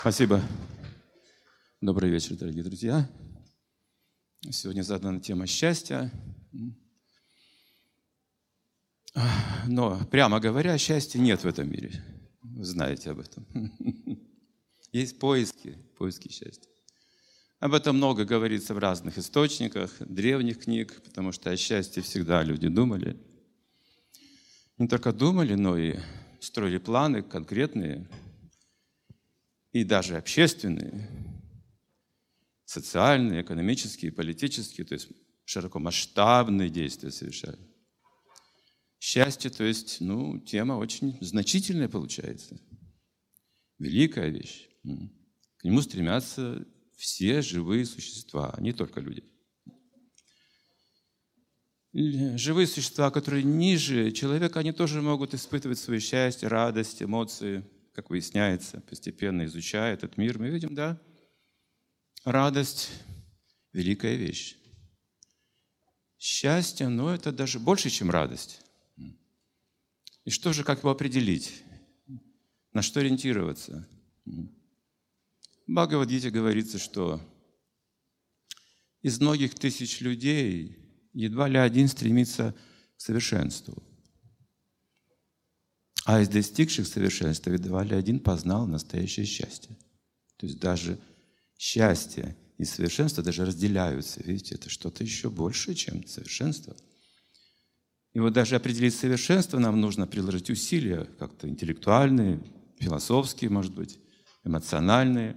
Спасибо. Добрый вечер, дорогие друзья. Сегодня задана тема счастья. Но, прямо говоря, счастья нет в этом мире. Вы знаете об этом. Есть поиски счастья. Об этом много говорится в разных источниках, древних книг, потому что о счастье всегда люди думали. Не только думали, но и строили планы конкретные, и даже общественные, социальные, экономические, политические, то есть широкомасштабные действия совершали. Счастье, то есть, тема очень значительная получается. Великая вещь. К нему стремятся все живые существа, не только люди. Живые существа, которые ниже человека, они тоже могут испытывать свое счастье, радость, эмоции. Как выясняется, постепенно изучая этот мир, мы видим, да, радость – великая вещь. Счастье, это даже больше, чем радость. И что же, как его определить? На что ориентироваться? В Бхагавад-гите говорится, что из многих тысяч людей едва ли один стремится к совершенству. А из достигших совершенства едва ли один познал настоящее счастье. То есть даже счастье и совершенство даже разделяются. Видите, это что-то еще большее, чем совершенство. И вот даже определить совершенство нам нужно приложить усилия, как-то интеллектуальные, философские, может быть, эмоциональные.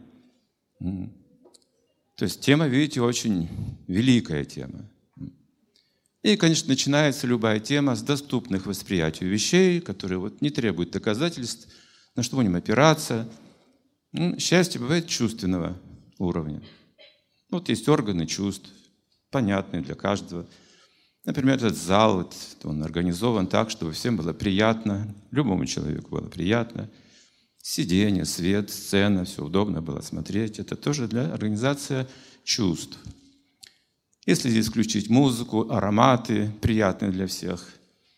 То есть тема, видите, очень великая тема. И, конечно, начинается любая тема с доступных восприятию вещей, которые не требуют доказательств, на что будем опираться. Счастье бывает чувственного уровня. Есть органы чувств, понятные для каждого. Например, этот зал, он организован так, чтобы всем было приятно, любому человеку было приятно. Сиденье, свет, сцена, все удобно было смотреть. Это тоже для организации чувств. Если здесь включить музыку, ароматы, приятные для всех,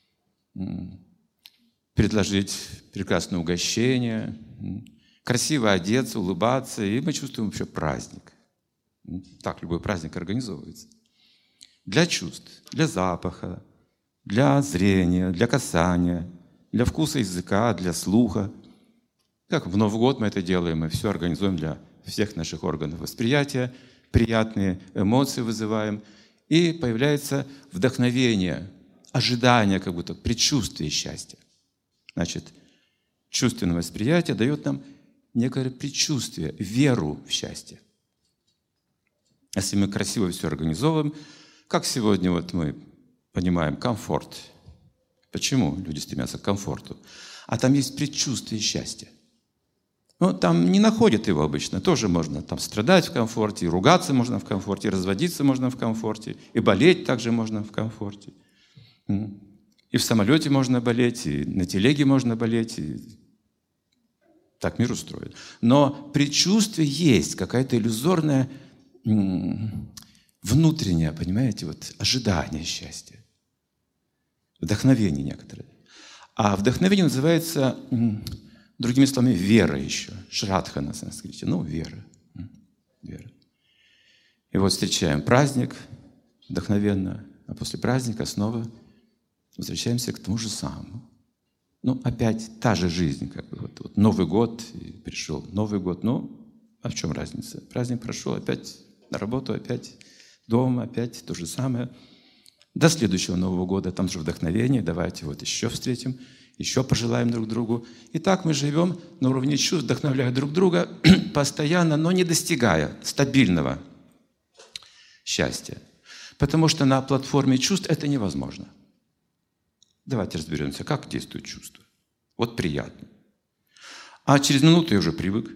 предложить прекрасное угощение, красиво одеться, улыбаться, и мы чувствуем вообще праздник. Так любой праздник организовывается. Для чувств, для запаха, для зрения, для касания, для вкуса языка, для слуха. Как в Новый год мы это делаем, мы все организуем для всех наших органов восприятия, приятные эмоции вызываем, и появляется вдохновение, ожидание, как будто предчувствие счастья. Значит, чувственное восприятие дает нам некое предчувствие, веру в счастье. Если мы красиво все организовываем, как сегодня мы понимаем, комфорт. Почему люди стремятся к комфорту? А там есть предчувствие счастья. Там не находят его обычно. Тоже можно там страдать в комфорте, и ругаться можно в комфорте, и разводиться можно в комфорте, и болеть также можно в комфорте. И в самолете можно болеть, и на телеге можно болеть. И так мир устроен. Но предчувствие есть, какая-то иллюзорная внутреннее, понимаете, ожидание счастья. Вдохновение некоторое. А вдохновение называется, другими словами, вера еще. Шрадха на санскрите. Вера. Вера. И встречаем праздник вдохновенно, а после праздника снова возвращаемся к тому же самому. Опять та же жизнь, Новый год, и пришел Новый год. А в чем разница? Праздник прошел, опять на работу, опять дома, опять то же самое. До следующего Нового года, там же вдохновение, давайте еще встретим, еще пожелаем друг другу. И так мы живем на уровне чувств, вдохновляя друг друга постоянно, но не достигая стабильного счастья. Потому что на платформе чувств это невозможно. Давайте разберемся, как действует чувство. Приятно. А через минуту я уже привык.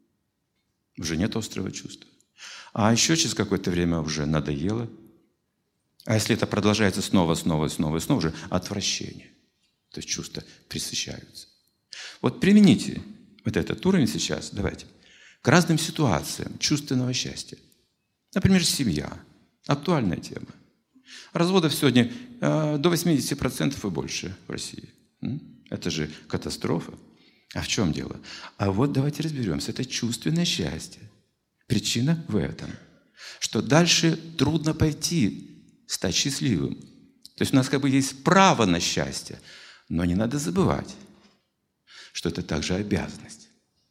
Уже нет острого чувства. А еще через какое-то время уже надоело. А если это продолжается снова, уже отвращение. То есть чувства пресыщаются. Примените этот уровень сейчас, давайте, к разным ситуациям чувственного счастья. Например, семья. Актуальная тема. Разводов сегодня до 80% и больше в России. Это же катастрофа. А в чем дело? А вот давайте разберемся. Это чувственное счастье. Причина в этом, что дальше трудно пойти, стать счастливым. То есть у нас как бы есть право на счастье, но не надо забывать, что это также обязанность.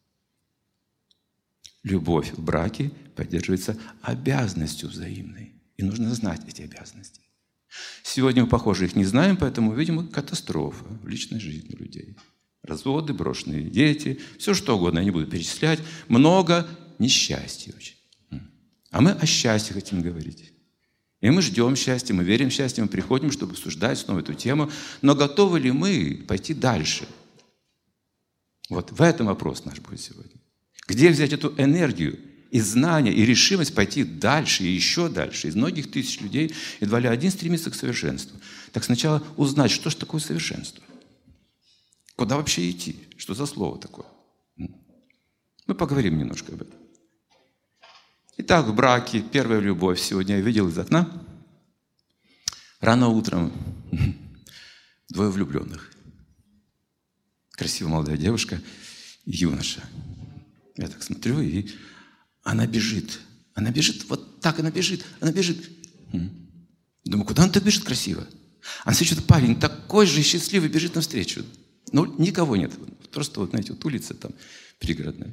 Любовь в браке поддерживается обязанностью взаимной. И нужно знать эти обязанности. Сегодня мы, похоже, их не знаем, поэтому видим катастрофа в личной жизни людей. Разводы, брошенные дети, все что угодно, я не буду перечислять. Много несчастья очень. А мы о счастье хотим говорить. И мы ждем счастья, мы верим в счастье, мы приходим, чтобы обсуждать снова эту тему. Но готовы ли мы пойти дальше? Вот в этом вопрос наш будет сегодня. Где взять эту энергию и знания, и решимость пойти дальше и еще дальше? Из многих тысяч людей едва ли один стремится к совершенству. Так сначала узнать, что же такое совершенство. Куда вообще идти? Что за слово такое? Мы поговорим немножко об этом. Итак, в браке первая любовь. Сегодня я видел из окна. Рано утром двое влюбленных. Красивая молодая девушка и юноша. Я так смотрю, и она бежит. Она бежит, вот так она бежит. Она бежит. Думаю, куда она так бежит красиво? А на следующий парень такой же счастливый бежит навстречу. Ну, никого нет. Просто, вот, знаете, вот улица там пригородная.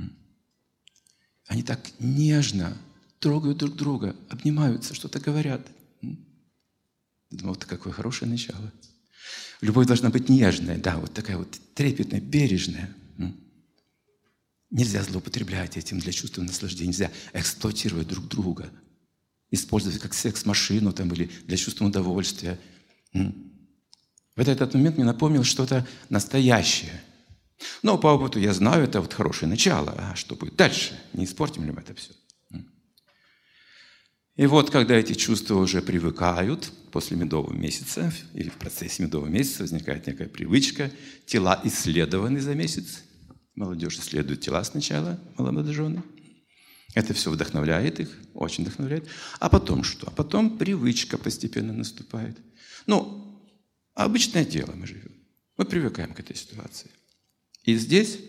Они так нежно трогают друг друга, обнимаются, что-то говорят. Думаю, вот какое хорошее начало. Любовь должна быть нежная, да, вот такая вот трепетная, бережная. Нельзя злоупотреблять этим для чувственного наслаждения, нельзя эксплуатировать друг друга, использовать как секс-машину там, или для чувственного удовольствия. В этот момент мне напомнил что-то настоящее. Но по опыту я знаю, это вот хорошее начало. А что будет дальше? Не испортим ли мы это все? И вот, когда эти чувства уже привыкают, после медового месяца или в процессе медового месяца возникает некая привычка. Тела исследованы за месяц. Молодежь исследует тела сначала, молодожены. Это все вдохновляет их, очень вдохновляет. А потом что? А потом привычка постепенно наступает. Ну, обычное дело мы живем. Мы привыкаем к этой ситуации. И здесь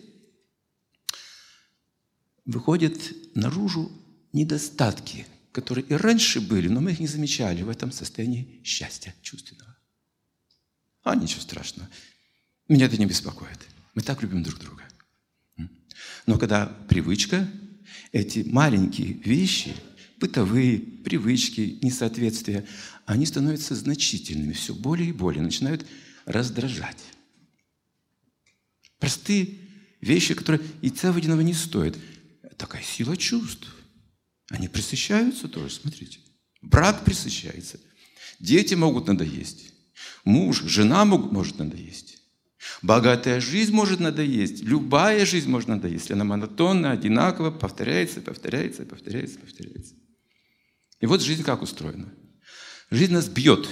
выходят наружу недостатки, которые и раньше были, но мы их не замечали в этом состоянии счастья чувственного. А ничего страшного. Меня это не беспокоит. Мы так любим друг друга. Но когда привычка, эти маленькие вещи, бытовые привычки, несоответствия, они становятся значительными, все более и более, начинают раздражать. Простые вещи, которые яйца водяного не стоят. Такая сила чувств. Они пресыщаются тоже, смотрите. Брак пресыщается. Дети могут надоесть. Муж, жена может надоесть. Богатая жизнь может надоесть. Любая жизнь может надоесть, если она монотонна, одинаково, повторяется. И вот жизнь как устроена. Жизнь нас бьет.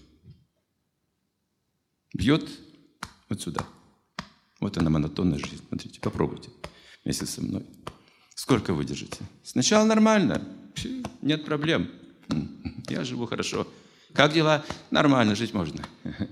Бьет вот сюда. Вот она, монотонная жизнь. Смотрите, попробуйте вместе со мной. Сколько выдержите? Сначала нормально. Нет проблем. Я живу хорошо. Как дела? Нормально, жить можно.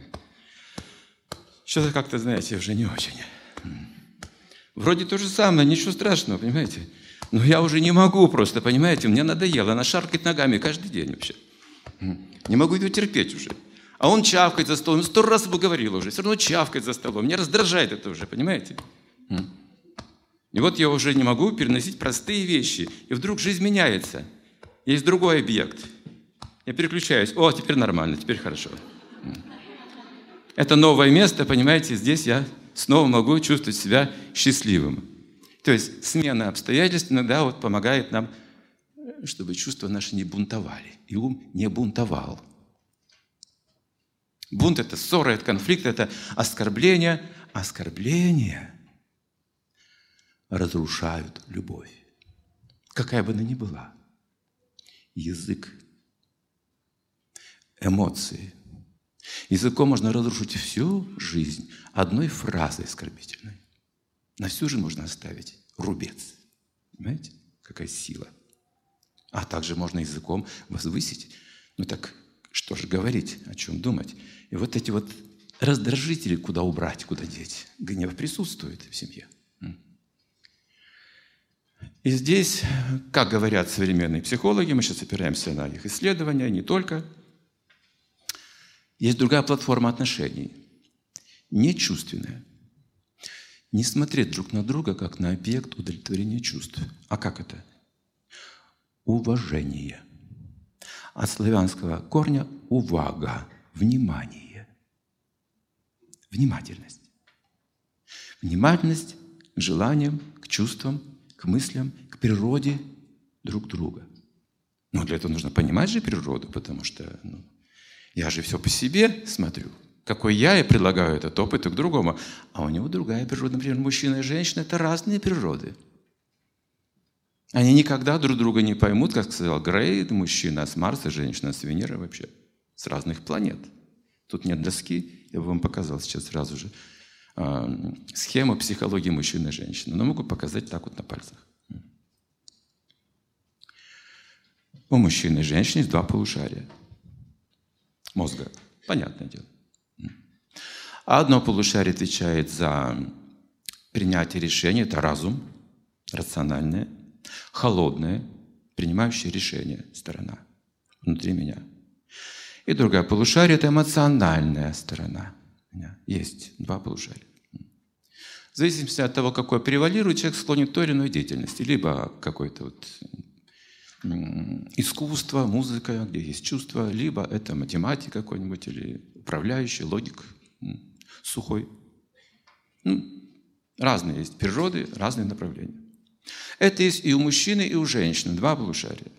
Что-то как-то, знаете, уже не очень. Вроде то же самое, ничего страшного, понимаете? Но я уже не могу просто, понимаете? Мне надоело. Она шаркает ногами каждый день вообще. Не могу ее терпеть уже. А он чавкает за столом. 100 раз ему говорил уже. Все равно чавкает за столом. Меня раздражает это уже, понимаете? И вот я уже не могу переносить простые вещи. И вдруг жизнь меняется. Есть другой объект. Я переключаюсь. О, теперь нормально, теперь хорошо. Это новое место, понимаете, здесь я снова могу чувствовать себя счастливым. То есть смена обстоятельств иногда вот помогает нам, чтобы чувства наши не бунтовали. И ум не бунтовал. Бунт – это ссора, это конфликт, это оскорбление. Оскорбления разрушают любовь, какая бы она ни была. Язык, эмоции. Языком можно разрушить всю жизнь одной фразой оскорбительной. На всю жизнь можно оставить рубец. Понимаете, какая сила. А также можно языком возвысить. Ну так что же говорить, о чем думать? И вот эти вот раздражители куда убрать, куда деть. Гнев присутствует в семье. И здесь, как говорят современные психологи, мы сейчас опираемся на их исследования, не только, есть другая платформа отношений, нечувственная. Не смотреть друг на друга, как на объект удовлетворения чувств. А как это? Уважение. От славянского корня увага, внимание. Внимательность. Внимательность к желаниям, к чувствам, к мыслям, к природе друг друга. Но для этого нужно понимать же природу, потому что я же все по себе смотрю. Какой я предлагаю этот опыт и к другому. А у него другая природа. Например, мужчина и женщина – это разные природы. Они никогда друг друга не поймут, как сказал Грей, мужчина с Марса, женщина с Венеры вообще, с разных планет. Тут нет доски, я бы вам показал сейчас сразу же схему психологии мужчины и женщины. Но могу показать так вот на пальцах. У мужчины и женщины есть два полушария мозга. Понятное дело. А одно полушарие отвечает за принятие решений. Это разум, рациональное, холодное, принимающее решение сторона внутри меня. И другое полушарие – это эмоциональная сторона. У меня есть два полушария. В зависимости от того, какое превалирует, человек склонен к той или иной деятельности. Либо какое-то искусство, музыка, где есть чувство, либо это математика какой-нибудь, или управляющий, логик сухой. Разные есть природы, разные направления. Это есть и у мужчины, и у женщины, два полушария.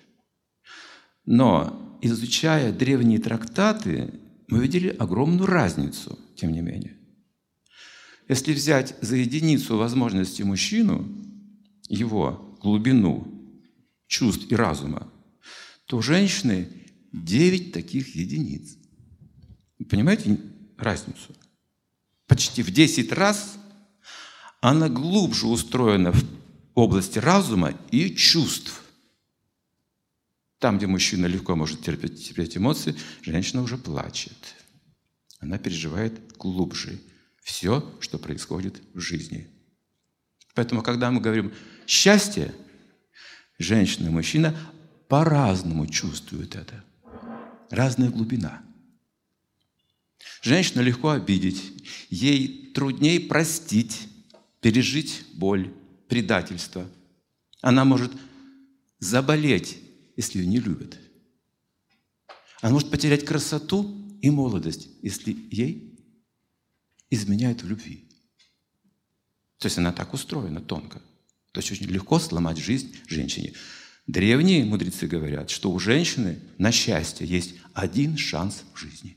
Но, изучая древние трактаты, мы видели огромную разницу, тем не менее. Если взять за единицу возможности мужчину, его глубину чувств и разума, то у женщины 9 таких единиц. Вы понимаете разницу? Почти в 10 раз она глубже устроена в области разума и чувств. Там, где мужчина легко может терпеть эмоции, женщина уже плачет. Она переживает глубже все, что происходит в жизни. Поэтому, когда мы говорим «счастье», женщина и мужчина по-разному чувствуют это. Разная глубина. Женщину легко обидеть, ей труднее простить, пережить боль, предательство. Она может заболеть, если ее не любят. Она может потерять красоту и молодость, если ей изменяют в любви. То есть она так устроена тонко. То есть очень легко сломать жизнь женщине. Древние мудрецы говорят, что у женщины на счастье есть один шанс в жизни.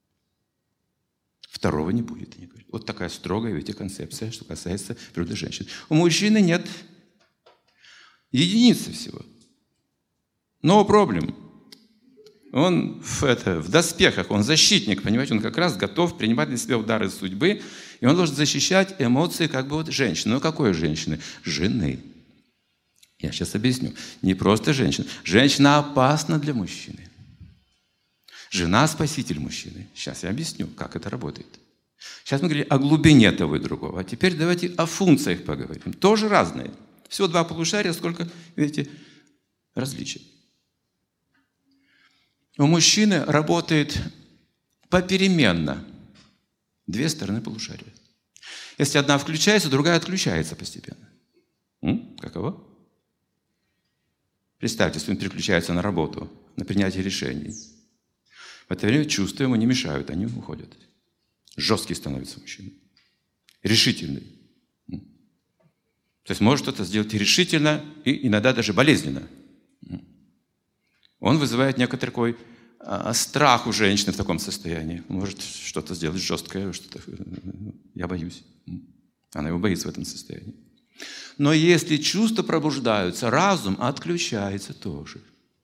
Второго не будет, они говорят. Вот такая строгая, видите, концепция, что касается природы женщин. У мужчины нет. Единицы всего. No problem. Он в доспехах, он защитник, понимаете, он как раз готов принимать на себя удары судьбы, и он должен защищать эмоции как бы женщины. Но какой женщины? Жены. Я сейчас объясню. Не просто женщина. Женщина опасна для мужчины. Жена – спаситель мужчины. Сейчас я объясню, как это работает. Сейчас мы говорили о глубине того и другого. А теперь давайте о функциях поговорим. Тоже разные. Всего два полушария, сколько, видите, различий. У мужчины работает попеременно две стороны полушария. Если одна включается, другая отключается постепенно. Каково? Представьте, если он переключается на работу, на принятие решений. В это время чувства ему не мешают, они уходят. Жесткий становится мужчина. Решительный. То есть может что-то сделать решительно и иногда даже болезненно. Он вызывает некоторый такой страх у женщины в таком состоянии. Может что-то сделать жесткое, что-то. Я боюсь. Она его боится в этом состоянии. Но если чувства пробуждаются, разум отключается тоже.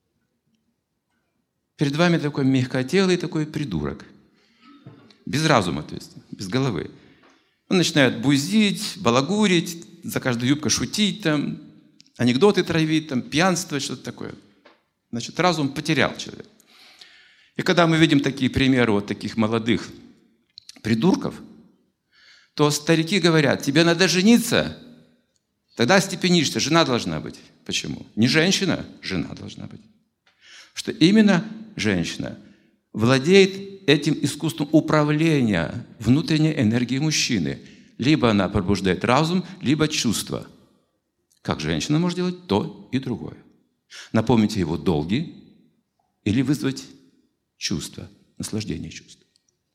Перед вами такой мягкотелый такой придурок. Без разума, то есть, без головы. Он начинает бузить, балагурить, за каждую юбку шутить, там, анекдоты травить, там, пьянствовать, что-то такое. Значит, разум потерял человек. И когда мы видим такие примеры вот таких молодых придурков, то старики говорят, тебе надо жениться, тогда остепенишься, жена должна быть. Почему? Не женщина, жена должна быть. Что именно женщина владеет этим искусством управления внутренней энергией мужчины. Либо она пробуждает разум, либо чувства. Как женщина может делать то и другое. Наполнить его долги или вызвать чувство, наслаждение чувств.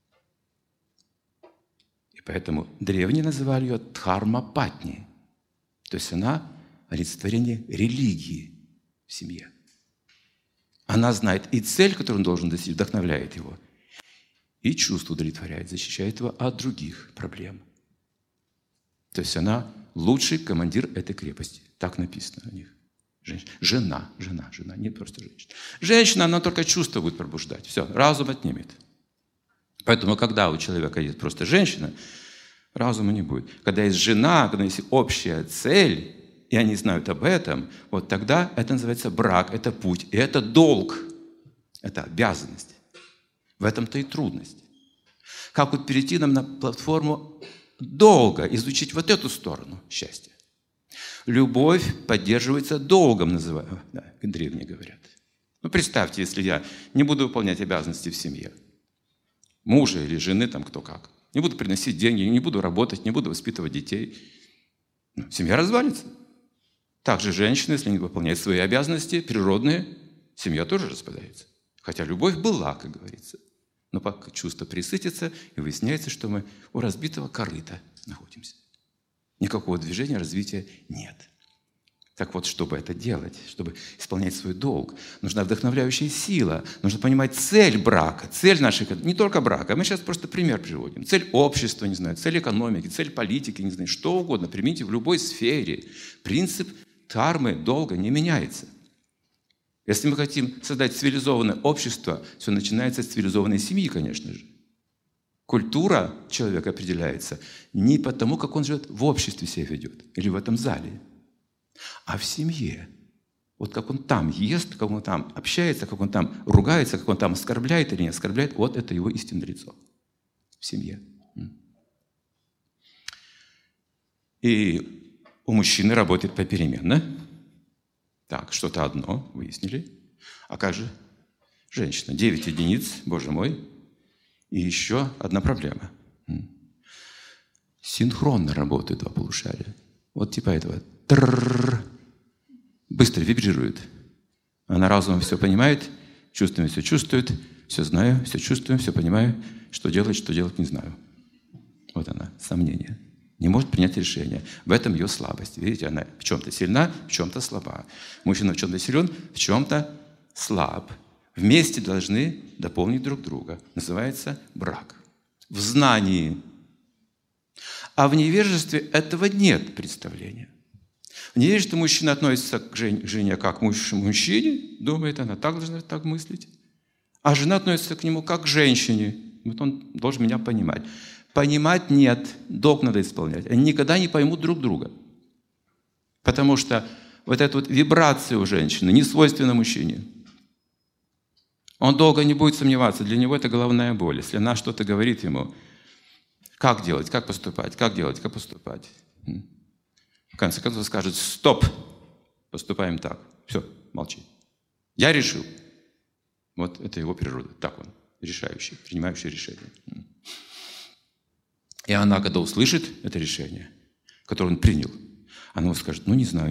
И поэтому древние называли ее дхарма-патни. То есть она олицетворение религии в семье. Она знает и цель, которую он должен достичь, вдохновляет его, и чувство удовлетворяет, защищает его от других проблем. То есть она лучший командир этой крепости. Так написано о них. Жена, не просто женщина. Женщина, она только чувство будет пробуждать. Все, разум отнимет. Поэтому, когда у человека есть просто женщина, разума не будет. Когда есть жена, когда есть общая цель, и они знают об этом, вот тогда это называется брак, это путь, и это долг, это обязанность. В этом-то и трудность. Как вот перейти нам на платформу долга, изучить вот эту сторону счастья. Любовь поддерживается долгом, называемым, да, древние говорят. Ну, представьте, если я не буду выполнять обязанности в семье, мужа или жены, там кто как, не буду приносить деньги, не буду работать, не буду воспитывать детей, семья развалится. Также женщина, если не выполняет свои обязанности природные, семья тоже распадается. Хотя любовь была, как говорится. Но пока чувство присытится, и выясняется, что мы у разбитого корыта находимся. Никакого движения, развития нет. Так вот, чтобы это делать, чтобы исполнять свой долг, нужна вдохновляющая сила, нужно понимать цель брака, цель нашей, не только брака, мы сейчас просто пример приводим. Цель общества, не знаю, цель экономики, цель политики, не знаю, что угодно, примите в любой сфере. Принцип дхармы, долга не меняется. Если мы хотим создать цивилизованное общество, все начинается с цивилизованной семьи, конечно же. Культура человека определяется не потому, как он живет в обществе себя ведет, или в этом зале, а в семье. Вот как он там ест, как он там общается, как он там ругается, как он там оскорбляет или не оскорбляет, вот это его истинное лицо в семье. И у мужчины работает попеременно. Так, что-то одно, выяснили. А как же женщина? 9 единиц, Боже мой. И еще одна проблема. Синхронно работают два полушария. Вот типа этого. Быстро вибрирует. Она разумом все понимает, чувствами все чувствует, все знаю, все чувствую, все понимаю. Что делать, не знаю. Вот она, сомнение. Не может принять решение. В этом ее слабость. Видите, она в чем-то сильна, в чем-то слаба. Мужчина в чем-то силен, в чем-то слаб. Вместе должны дополнить друг друга. Называется брак. В знании. А в невежестве этого нет представления. В невежестве мужчина относится к жене как к мужчине, думает, она так должна так мыслить. А жена относится к нему как к женщине. Вот он должен меня понимать. Понимать нет, долг надо исполнять. Они никогда не поймут друг друга. Потому что вот эта вот вибрация у женщины не свойственна мужчине. Он долго не будет сомневаться, для него это головная боль. Если она что-то говорит ему, как делать, как поступать, как делать, как поступать. В конце концов скажет, стоп, поступаем так. Все, молчи. Я решил. Вот это его природа. Так он, решающий, принимающий решение. И она, когда услышит это решение, которое он принял, она скажет, не знаю.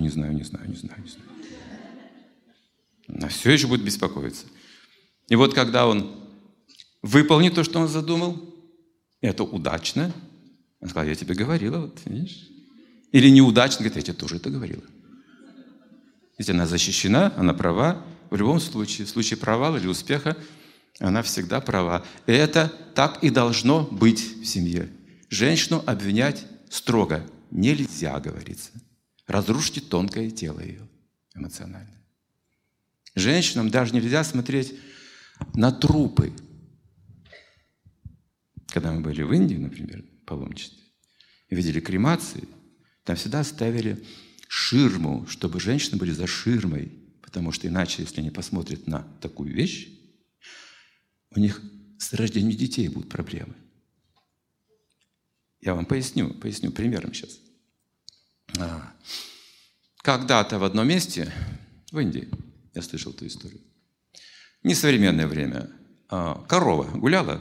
Она все еще будет беспокоиться. И вот когда он выполнит то, что он задумал, это удачно, он сказал, я тебе говорила, вот, видишь? Или неудачно, говорит, я тебе тоже это говорила. Ведь она защищена, она права. В любом случае, в случае провала или успеха, она всегда права. И это так и должно быть в семье. Женщину обвинять строго нельзя, говорится. Разрушите тонкое тело ее, эмоциональное. Женщинам даже нельзя смотреть на трупы. Когда мы были в Индии, например, в паломничестве, и видели кремации, там всегда ставили ширму, чтобы женщины были за ширмой, потому что иначе, если они посмотрят на такую вещь, у них с рождением детей будут проблемы. Я вам поясню примером сейчас. Когда-то в одном месте, в Индии, я слышал эту историю, в несовременное время, корова гуляла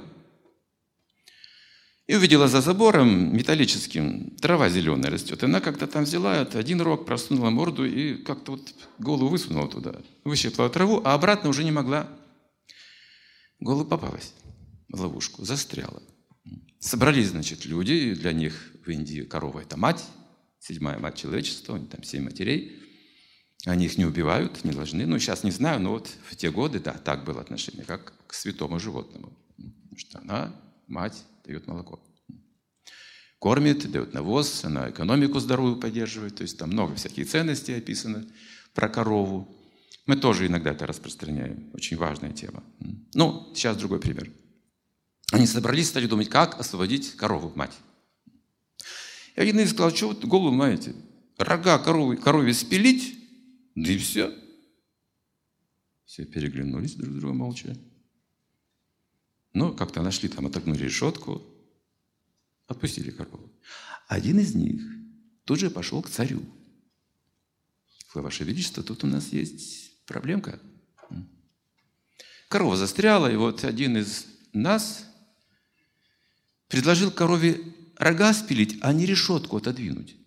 и увидела за забором металлическим, трава зеленая растет. И она как-то там взяла один рог, просунула морду и как-то вот голову высунула туда. Выщипала траву, а обратно уже не могла. Голубь попалась в ловушку, застряла. Собрались, значит, люди, и для них в Индии корова – это мать, 7-я мать человечества, у них там 7 матерей. Они их не убивают, не должны. Ну, сейчас не знаю, но вот в те годы, да, так было отношение, как к святому животному. Потому что она, мать, дает молоко. Кормит, дает навоз, она экономику здоровую поддерживает. То есть там много всяких ценностей описано про корову. Мы тоже иногда это распространяем. Очень важная тема. Ну, сейчас другой пример. Они собрались, стали думать, как освободить корову, мать. И один из них сказал, что вы голову маете? Рога корове спилить, да и все. Все переглянулись друг с другом молча. Ну, как-то нашли, там отогнули решетку, отпустили корову. Один из них тут же пошел к царю. Ваше Величество, тут у нас есть проблемка. Корова застряла, и вот один из нас предложил корове рога спилить, а не решетку отодвинуть.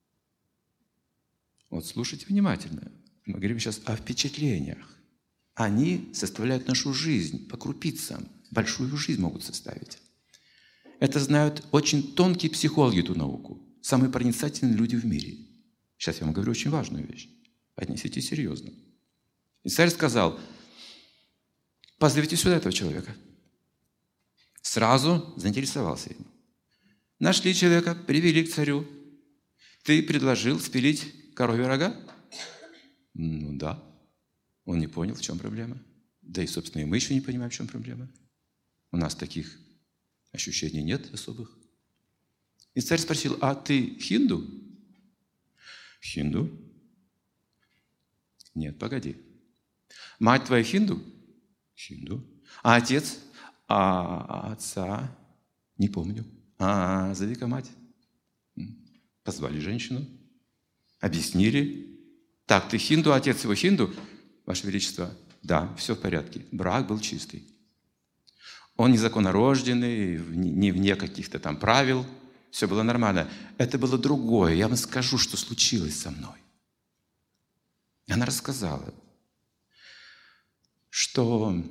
Вот слушайте внимательно. Мы говорим сейчас о впечатлениях. Они составляют нашу жизнь по крупицам. Большую жизнь могут составить. Это знают очень тонкие психологи эту науку. Самые проницательные люди в мире. Сейчас я вам говорю очень важную вещь. Отнеситесь серьезно. И царь сказал, позовите сюда этого человека. Сразу заинтересовался им. Нашли человека, привели к царю. Ты предложил спилить коровьи рога? Ну да. Он не понял, в чем проблема. Да и, собственно, и мы еще не понимаем, в чем проблема. У нас таких ощущений нет особых. И царь спросил, а ты хинду? Хинду? Нет, погоди. Мать твоя хинду? Хинду. А отец? А отца? Не помню. Зови-ка мать. Позвали женщину. Объяснили. Так, ты хинду, отец его хинду? Ваше Величество, да, все в порядке. Брак был чистый. Он незаконнорожденный, не вне каких-то там правил. Все было нормально. Это было другое. Я вам скажу, что случилось со мной. И она рассказала, что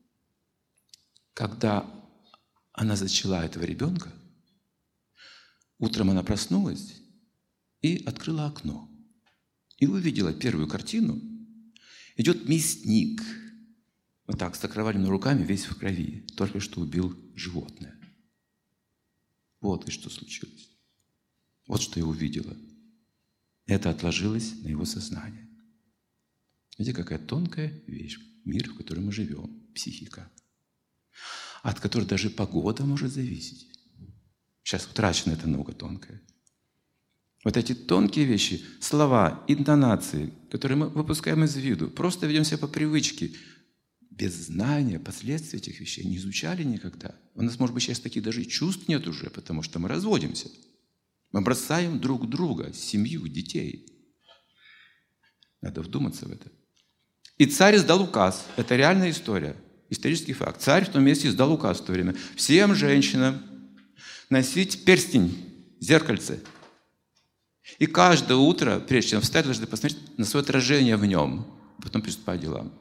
когда она зачала этого ребенка, утром она проснулась и открыла окно. И увидела первую картину. Идет мясник, вот так, с окровавленными руками, весь в крови. Только что убил животное. Вот и что случилось. Вот что я увидела. Это отложилось на его сознание. Видите, какая тонкая вещь, мир, в котором мы живем, психика, от которой даже погода может зависеть. Сейчас утрачена эта наука тонкая. Вот эти тонкие вещи, слова, интонации, которые мы выпускаем из виду, просто ведем себя по привычке, без знания последствий этих вещей, не изучали никогда. У нас, может быть, сейчас таких даже чувств нет уже, потому что мы разводимся. Мы бросаем друг друга, семью, детей. Надо вдуматься в это. И царь издал указ. Это реальная история, исторический факт. Царь в том месте издал указ в то время. Всем женщинам носить перстень, зеркальце. И каждое утро, прежде чем встать, должны посмотреть на свое отражение в нем, потом приступать к делам.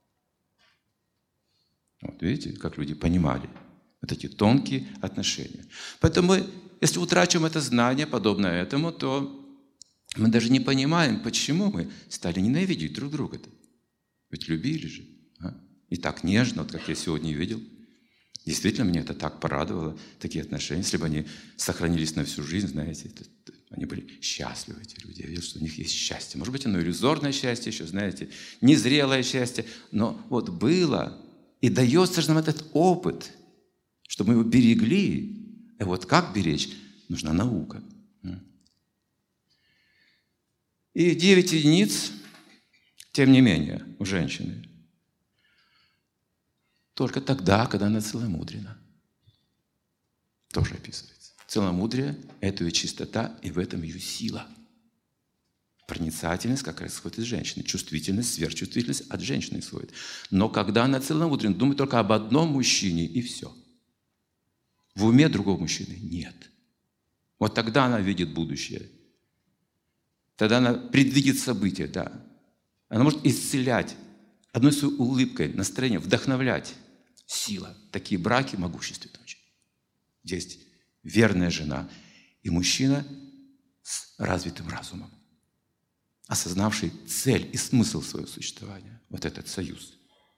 Вот видите, как люди понимали вот эти тонкие отношения. Поэтому если утрачиваем это знание, подобное этому, то мы даже не понимаем, почему мы стали ненавидеть друг друга. Ведь любили же. И так нежно, вот как я сегодня видел. Действительно, меня это так порадовало, такие отношения. Если бы они сохранились на всю жизнь, знаете, они были счастливы, эти люди. Я видел, что у них есть счастье. Может быть, оно иллюзорное счастье еще, знаете, незрелое счастье. Но вот было. И дается же нам этот опыт, чтобы мы его берегли. И вот как беречь? Нужна наука. И 9 единиц, тем не менее, у женщины. Только тогда, когда она целомудрена. Тоже описывается. Целомудрие – это ее чистота, и в этом ее сила. Проницательность как раз исходит из женщины. Чувствительность, сверхчувствительность от женщины исходит. Но когда она целомудренна, думает только об одном мужчине, и все. В уме другого мужчины нет. Вот тогда она видит будущее. Тогда она предвидит события, да. Она может исцелять одной своей улыбкой, настроением, вдохновлять. Сила. Такие браки могущественны очень. Есть верная жена и мужчина с развитым разумом, осознавший цель и смысл своего существования. Вот этот союз.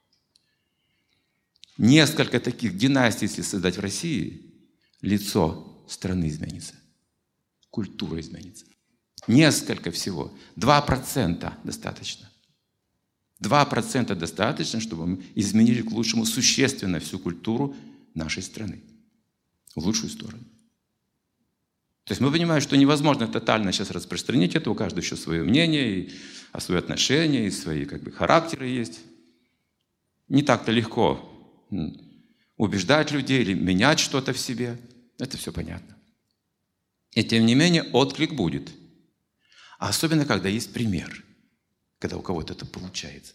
Несколько таких династий, если создать в России, лицо страны изменится, культура изменится. Несколько всего. 2% достаточно. 2% достаточно, чтобы мы изменили к лучшему существенно всю культуру нашей страны. В лучшую сторону. То есть мы понимаем, что невозможно тотально сейчас распространить это, у каждого еще свое мнение, и свои отношения, и свои характеры есть. Не так-то легко убеждать людей или менять что-то в себе. Это все понятно. И тем не менее отклик будет. А особенно, когда есть пример, когда у кого-то это получается.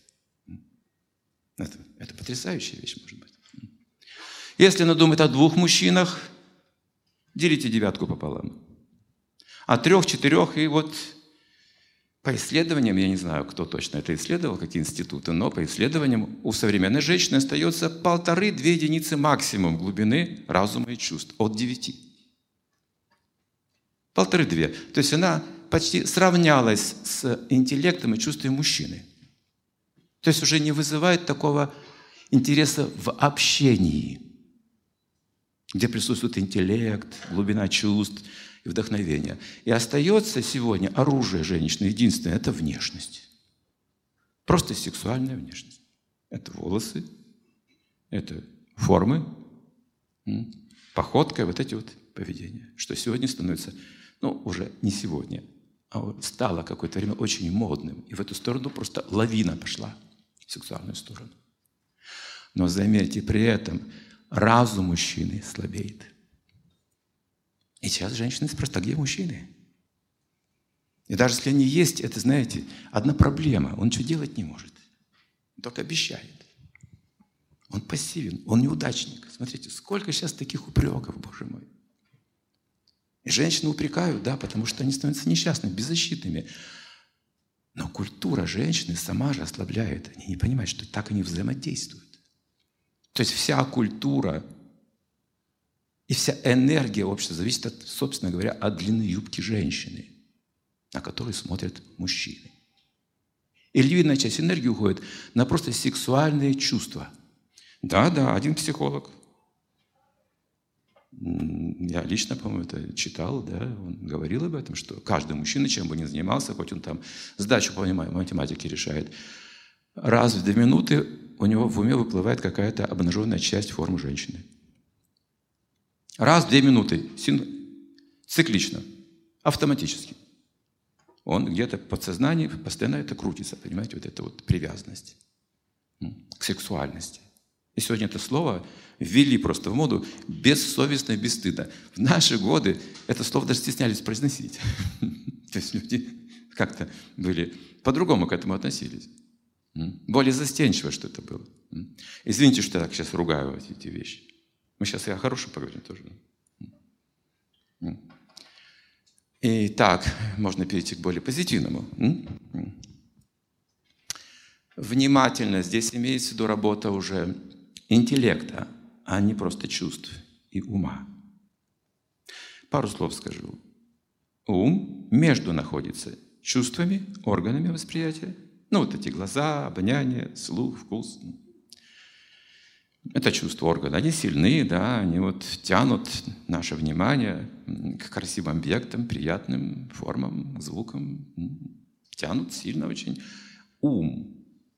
Это потрясающая вещь, может быть. Если она думает о 2 мужчинах, делите 9 пополам. От 3, 4, и вот по исследованиям, я не знаю, кто точно это исследовал, какие институты, но по исследованиям у современной женщины остается 1,5-2 единицы максимум глубины разума и чувств от 9. 1,5-2. То есть она почти сравнялась с интеллектом и чувством мужчины. То есть уже не вызывает такого интереса в общении, где присутствует интеллект, глубина чувств и вдохновение. И остается сегодня оружие женщины единственное – это внешность. Просто сексуальная внешность. Это волосы, это формы, походка, вот эти вот поведения. Что сегодня становится, уже не сегодня, а вот стало какое-то время очень модным. И в эту сторону просто лавина пошла, в сексуальную сторону. Но заметьте, при этом разум мужчины слабеет. И сейчас женщины спрашивают, а где мужчины? И даже если они есть, это, знаете, одна проблема. Он ничего делать не может. Он только обещает. Он пассивен, он неудачник. Смотрите, сколько сейчас таких упреков, Боже мой. И женщины упрекают, да, потому что они становятся несчастными, беззащитными. Но культура женщины сама же ослабляет. Они не понимают, что так они взаимодействуют. То есть вся культура и вся энергия общества зависит, собственно говоря, от длины юбки женщины, на которую смотрят мужчины. И львиная часть энергии уходит на просто сексуальные чувства. Да, один психолог. Я лично, по-моему, это читал, да, он говорил об этом, что каждый мужчина, чем бы ни занимался, хоть он там задачу по математике решает, раз в 2 минуты у него в уме выплывает какая-то обнаженная часть формы женщины. Раз в 2 минуты, циклично, автоматически. Он где-то в подсознании постоянно это крутится, понимаете, вот эта вот привязанность к сексуальности. И сегодня это слово ввели просто в моду бессовестно и бесстыдно. В наши годы это слово даже стеснялись произносить. То есть люди как-то были по-другому к этому относились. Более застенчиво, что это было. Извините, что я так сейчас ругаю эти вещи. Мы сейчас и о хорошем поговорим тоже. И так, можно перейти к более позитивному. Внимательно. Здесь имеется в виду работа уже интеллекта, а не просто чувств и ума. Пару слов скажу. Ум между находится чувствами, органами восприятия. Вот эти глаза, обоняние, слух, вкус. Это чувства органа. Они сильны, да, они тянут наше внимание к красивым объектам, приятным формам, звукам. Тянут сильно очень. Ум.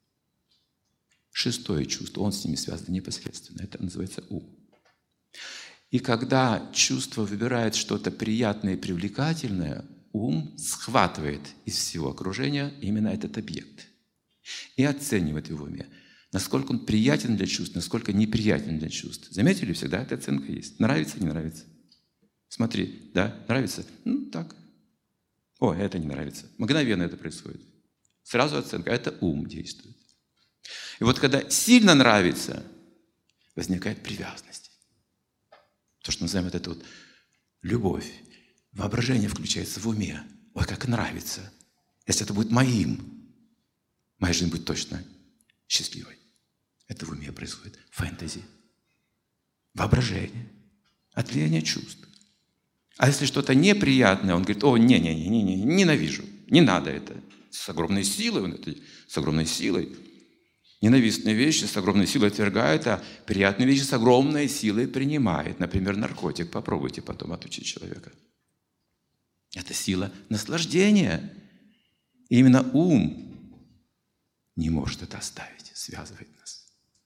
6-е чувство, он с ними связан непосредственно. Это называется ум. И когда чувство выбирает что-то приятное и привлекательное, ум схватывает из всего окружения именно этот объект и оценивает его в уме. Насколько он приятен для чувств, насколько неприятен для чувств. Заметили, всегда эта оценка есть. Нравится, не нравится. Смотри, да, нравится? Ну, так. О, это не нравится. Мгновенно это происходит. Сразу оценка. Это ум действует. И вот когда сильно нравится, возникает привязанность. То, что называем это вот любовь. Воображение включается в уме. Ой, как нравится. Если это будет моим, моя жизнь будет точно счастливой. Это в уме происходит. Фэнтези. Воображение. От влияния чувств. А если что-то неприятное, он говорит: о, не-не-не, ненавижу. Не надо это. С огромной силой, он это, с огромной силой. Ненавистные вещи с огромной силой отвергает, а приятные вещи с огромной силой принимает. Например, наркотик. Попробуйте потом отучить человека. Это сила наслаждения. И именно ум не может это оставить, связывает нас.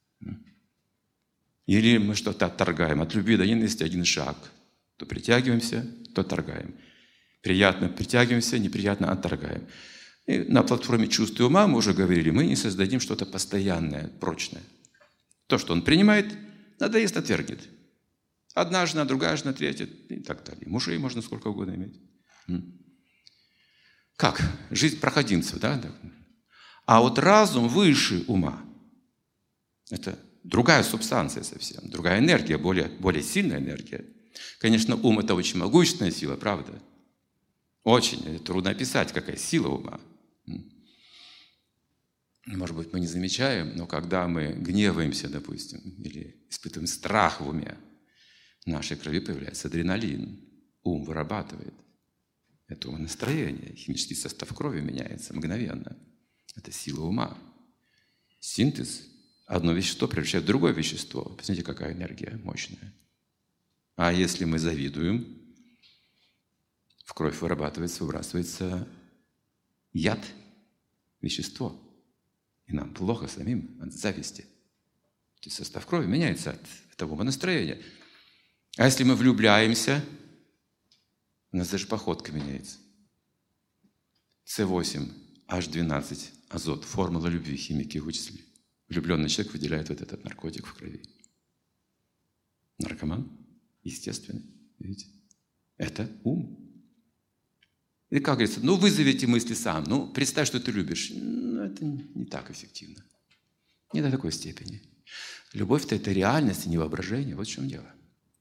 Или мы что-то отторгаем. От любви до ненависти один шаг. То притягиваемся, то отторгаем. Приятно притягиваемся, неприятно отторгаем. И на платформе чувств и ума, мы уже говорили, мы не создадим что-то постоянное, прочное. То, что он принимает, надоест, отвергнет. Одна жена, другая жена, третья и так далее. Мужей можно сколько угодно иметь. Как? Жизнь проходимцев, да? А вот разум выше ума. Это другая субстанция совсем, другая энергия, более сильная энергия. Конечно, ум – это очень могущественная сила, правда? Очень. Трудно описать, какая сила ума. Может быть, мы не замечаем, но когда мы гневаемся, допустим, или испытываем страх в уме, в нашей крови появляется адреналин. Ум вырабатывает это настроение. Химический состав крови меняется мгновенно. Это сила ума. Синтез. Одно вещество превращает в другое вещество. Посмотрите, какая энергия мощная. А если мы завидуем, в кровь вырабатывается, выбрасывается яд, вещество. И нам плохо самим от зависти. То есть состав крови меняется от того настроения. А если мы влюбляемся, у нас даже походка меняется. С8, H12, азот. Формула любви химики вычислили. Влюбленный человек выделяет вот этот наркотик в крови. Наркоман? Естественный. Видите? Это ум. И как говорится, вызовите мысли сам. Представь, что ты любишь. Это не так эффективно. Не до такой степени. Любовь-то это реальность, а не воображение. Вот в чем дело.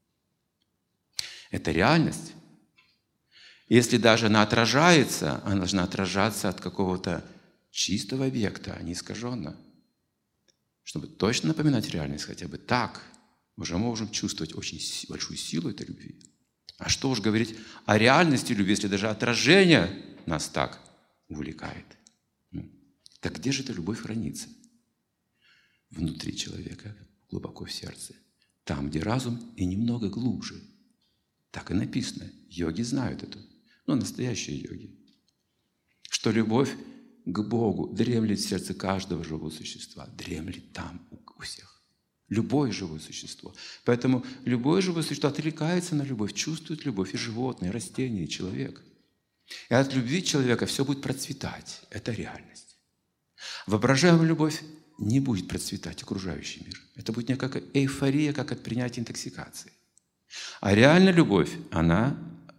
Это реальность. Если даже она отражается, она должна отражаться от какого-то чистого объекта, а не искаженно. Чтобы точно напоминать реальность, хотя бы так, уже можем чувствовать очень большую силу этой любви. А что уж говорить о реальности любви, если даже отражение нас так увлекает. Так где же эта любовь хранится? Внутри человека, глубоко в сердце. Там, где разум и немного глубже. Так и написано. Йоги знают это. Настоящие йоги. Что любовь к Богу дремлет в сердце каждого живого существа. Дремлет там у всех. Любое живое существо. Поэтому любое живое существо откликается на любовь, чувствует любовь и животное, и растение, и человек. И от любви человека все будет процветать. Это реальность. Воображаемая любовь не будет процветать окружающий мир. Это будет некая эйфория, как от принятия интоксикации. А реальная любовь, она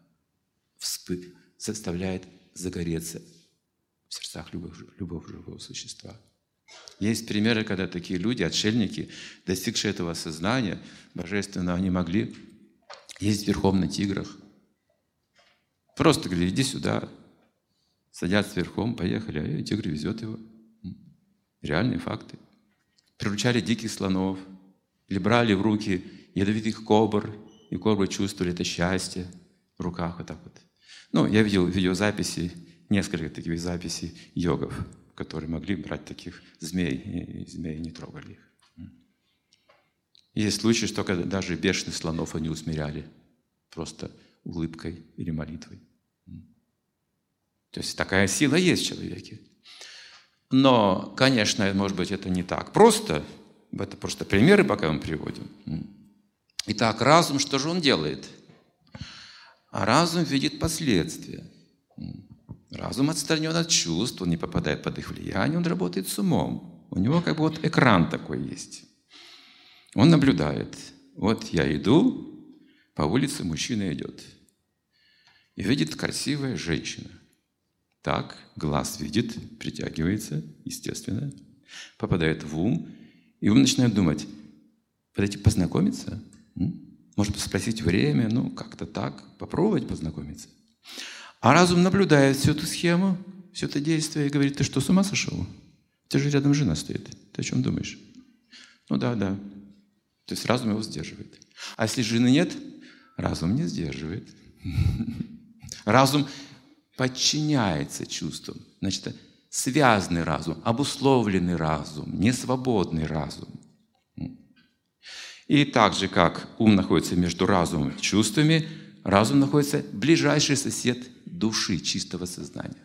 заставляет загореться в сердцах любого живого существа. Есть примеры, когда такие люди, отшельники, достигшие этого осознания божественного, они могли ездить верхом на тиграх. Просто говорили: иди сюда. Садятся верхом, поехали, а тигр везет его. Реальные факты. Приручали диких слонов, или брали в руки ядовитых кобр, и кобры чувствовали это счастье в руках вот так вот. Я видел видеозаписи, несколько таких записей йогов, которые могли брать таких змей, и змеи не трогали их. Есть случаи, что когда даже бешеных слонов они усмиряли просто улыбкой или молитвой. То есть такая сила есть в человеке. Но, конечно, может быть, это не так просто. Это просто примеры пока мы приводим. Итак, разум, что же он делает? А разум видит последствия. Разум отстранен от чувств, он не попадает под их влияние, он работает с умом. У него как бы вот экран такой есть. Он наблюдает. Вот я иду, По улице мужчина идет и видит красивая женщина. Так, глаз видит, притягивается, естественно, попадает в ум, и ум начинает думать, подойти познакомиться? Может спросить время, как-то так, попробовать познакомиться. А разум наблюдает всю эту схему, все это действие и говорит, ты что, с ума сошел? Ты же рядом жена стоит, ты о чем думаешь? Да. То есть разум его сдерживает. А если жены нет, разум не сдерживает. Разум подчиняется чувствам. Значит, связанный разум, обусловленный разум, несвободный разум. И так же, как ум находится между разумом и чувствами, разум находится ближайший сосед души, чистого сознания.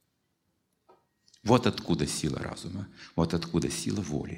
Вот откуда сила разума, вот откуда сила воли.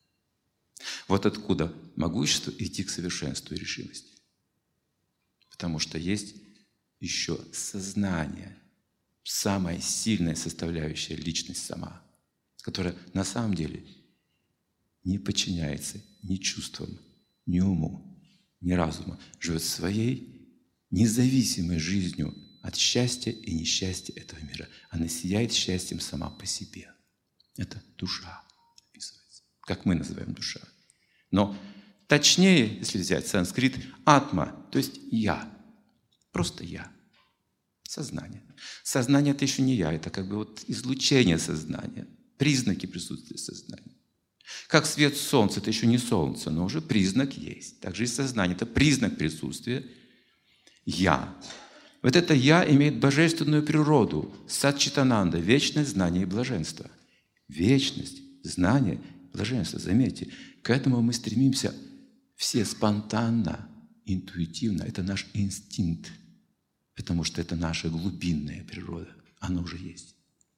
Вот откуда могущество идти к совершенству и решимости. Потому что есть еще сознание, самая сильная составляющая личность сама, которая на самом деле не подчиняется ни чувствам, ни уму, ни разуму, живет своей независимой жизнью от счастья и несчастья этого мира. Она сияет счастьем сама по себе. Это душа описывается, как мы называем душа. Но точнее, если взять санскрит, атма, то есть я, просто я, сознание. Сознание – это еще не я, это как бы излучение сознания, признаки присутствия сознания. Как свет солнца – это еще не солнце, но уже признак есть. Также и сознание – это признак присутствия «я». Вот это «я» имеет божественную природу, садчитананда, вечность, знание и блаженство. Вечность, знание, блаженство. Заметьте, к этому мы стремимся все спонтанно, интуитивно. Это наш инстинкт, потому что это наша глубинная природа. Оно уже есть.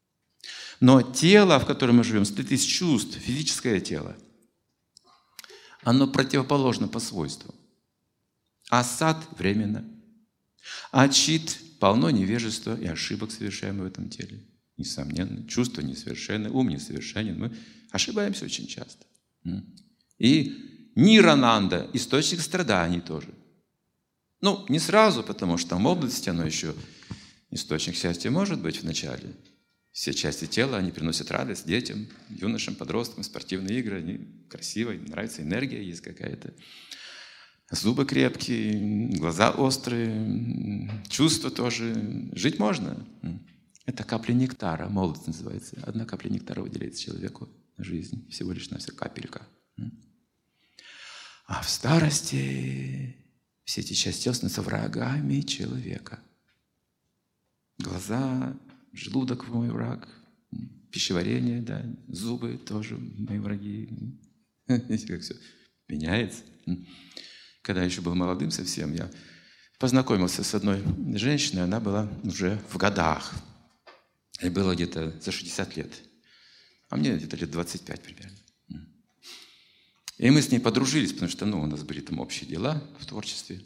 Но тело, в котором мы живем, состоит из чувств, физическое тело. Оно противоположно по свойству. Асад – временно. А чит – полно невежества и ошибок, совершаемых в этом теле. Несомненно. Чувства несовершенны, ум несовершенен. Мы ошибаемся очень часто. И нирананда – источник страданий тоже. Не сразу, потому что в молодости оно еще источник счастья может быть в начале. Все части тела, они приносят радость детям, юношам, подросткам, спортивные игры, они красивые, нравится энергия есть какая-то. Зубы крепкие, глаза острые, чувства тоже. Жить можно. Это капля нектара, молодость называется. Одна капля нектара выделяется человеку на жизнь, всего лишь навсего капелька. А в старости все эти части тела становятся врагами человека. Глаза, желудок мой враг, пищеварение, да, зубы тоже мои враги. Видите, как все меняется. Когда я еще был молодым совсем, я познакомился с одной женщиной, она была уже в годах. Ей было где-то за 60 лет. А мне где-то лет 25 примерно. И мы с ней подружились, потому что у нас были там общие дела в творчестве.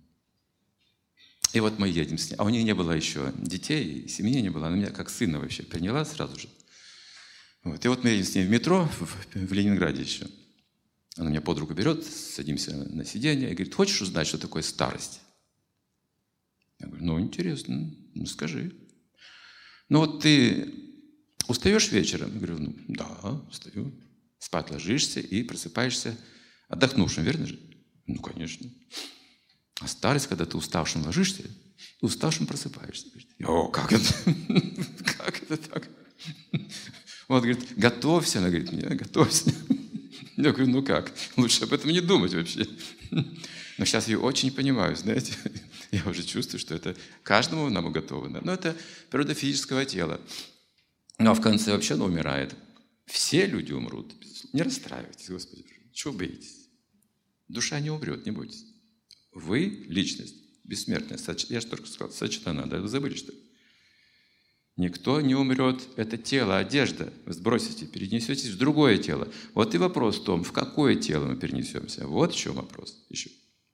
И вот мы едем с ней. А у нее не было еще детей, семьи не было. Она меня как сына вообще приняла сразу же. И вот мы едем с ней в метро в Ленинграде еще. Она меня под руку берет, садимся на сиденье и говорит, хочешь узнать, что такое старость? Я говорю, интересно, скажи. Ты устаешь вечером? Я говорю, да, устаю. Спать ложишься и просыпаешься отдохнувшим, верно же? Конечно. А старость, когда ты уставшим ложишься и уставшим просыпаешься. Говорит, как это? Как это так? Он говорит, готовься. Она говорит, нет, готовься. Я говорю, как? Лучше об этом не думать вообще. Но сейчас я ее очень понимаю, знаете. Я уже чувствую, что это каждому нам уготовано. Но это природа физического тела. Но в конце вообще оно умирает. Все люди умрут. Не расстраивайтесь, Господи. Чего боитесь? Душа не умрет, не бойтесь. Вы – личность, бессмертная. Я же только сказал, сачитананда. Вы забыли, что ли? Никто не умрет. Это тело, одежда. Вы сбросите, перенесетесь в другое тело. Вот и вопрос в том, в какое тело мы перенесемся. Вот в чем вопрос еще.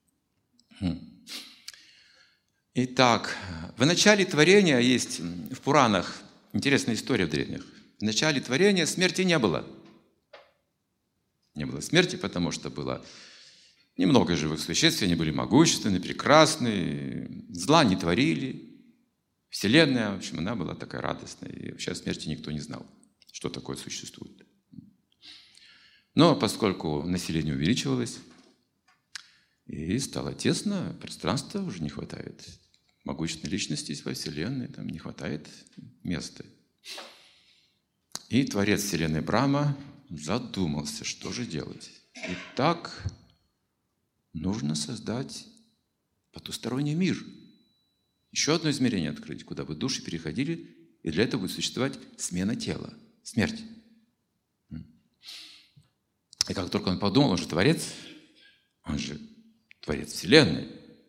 Итак, в начале творения есть в Пуранах интересная история в древних. В начале творения смерти не было. Не было смерти, потому что было Немного живых существ, они были могущественны, прекрасны, зла не творили. Вселенная, в общем, она была такая радостная. И вообще о смерти никто не знал, что такое существует. Но поскольку население увеличивалось, и стало тесно, пространства уже не хватает. Могущественной личности во Вселенной, там не хватает места. И Творец Вселенной Брахма задумался, что же делать. Итак, нужно создать потусторонний мир. Еще одно измерение открыть, куда бы души переходили, и для этого будет существовать смена тела, смерть. И как только он подумал, он же Творец Вселенной,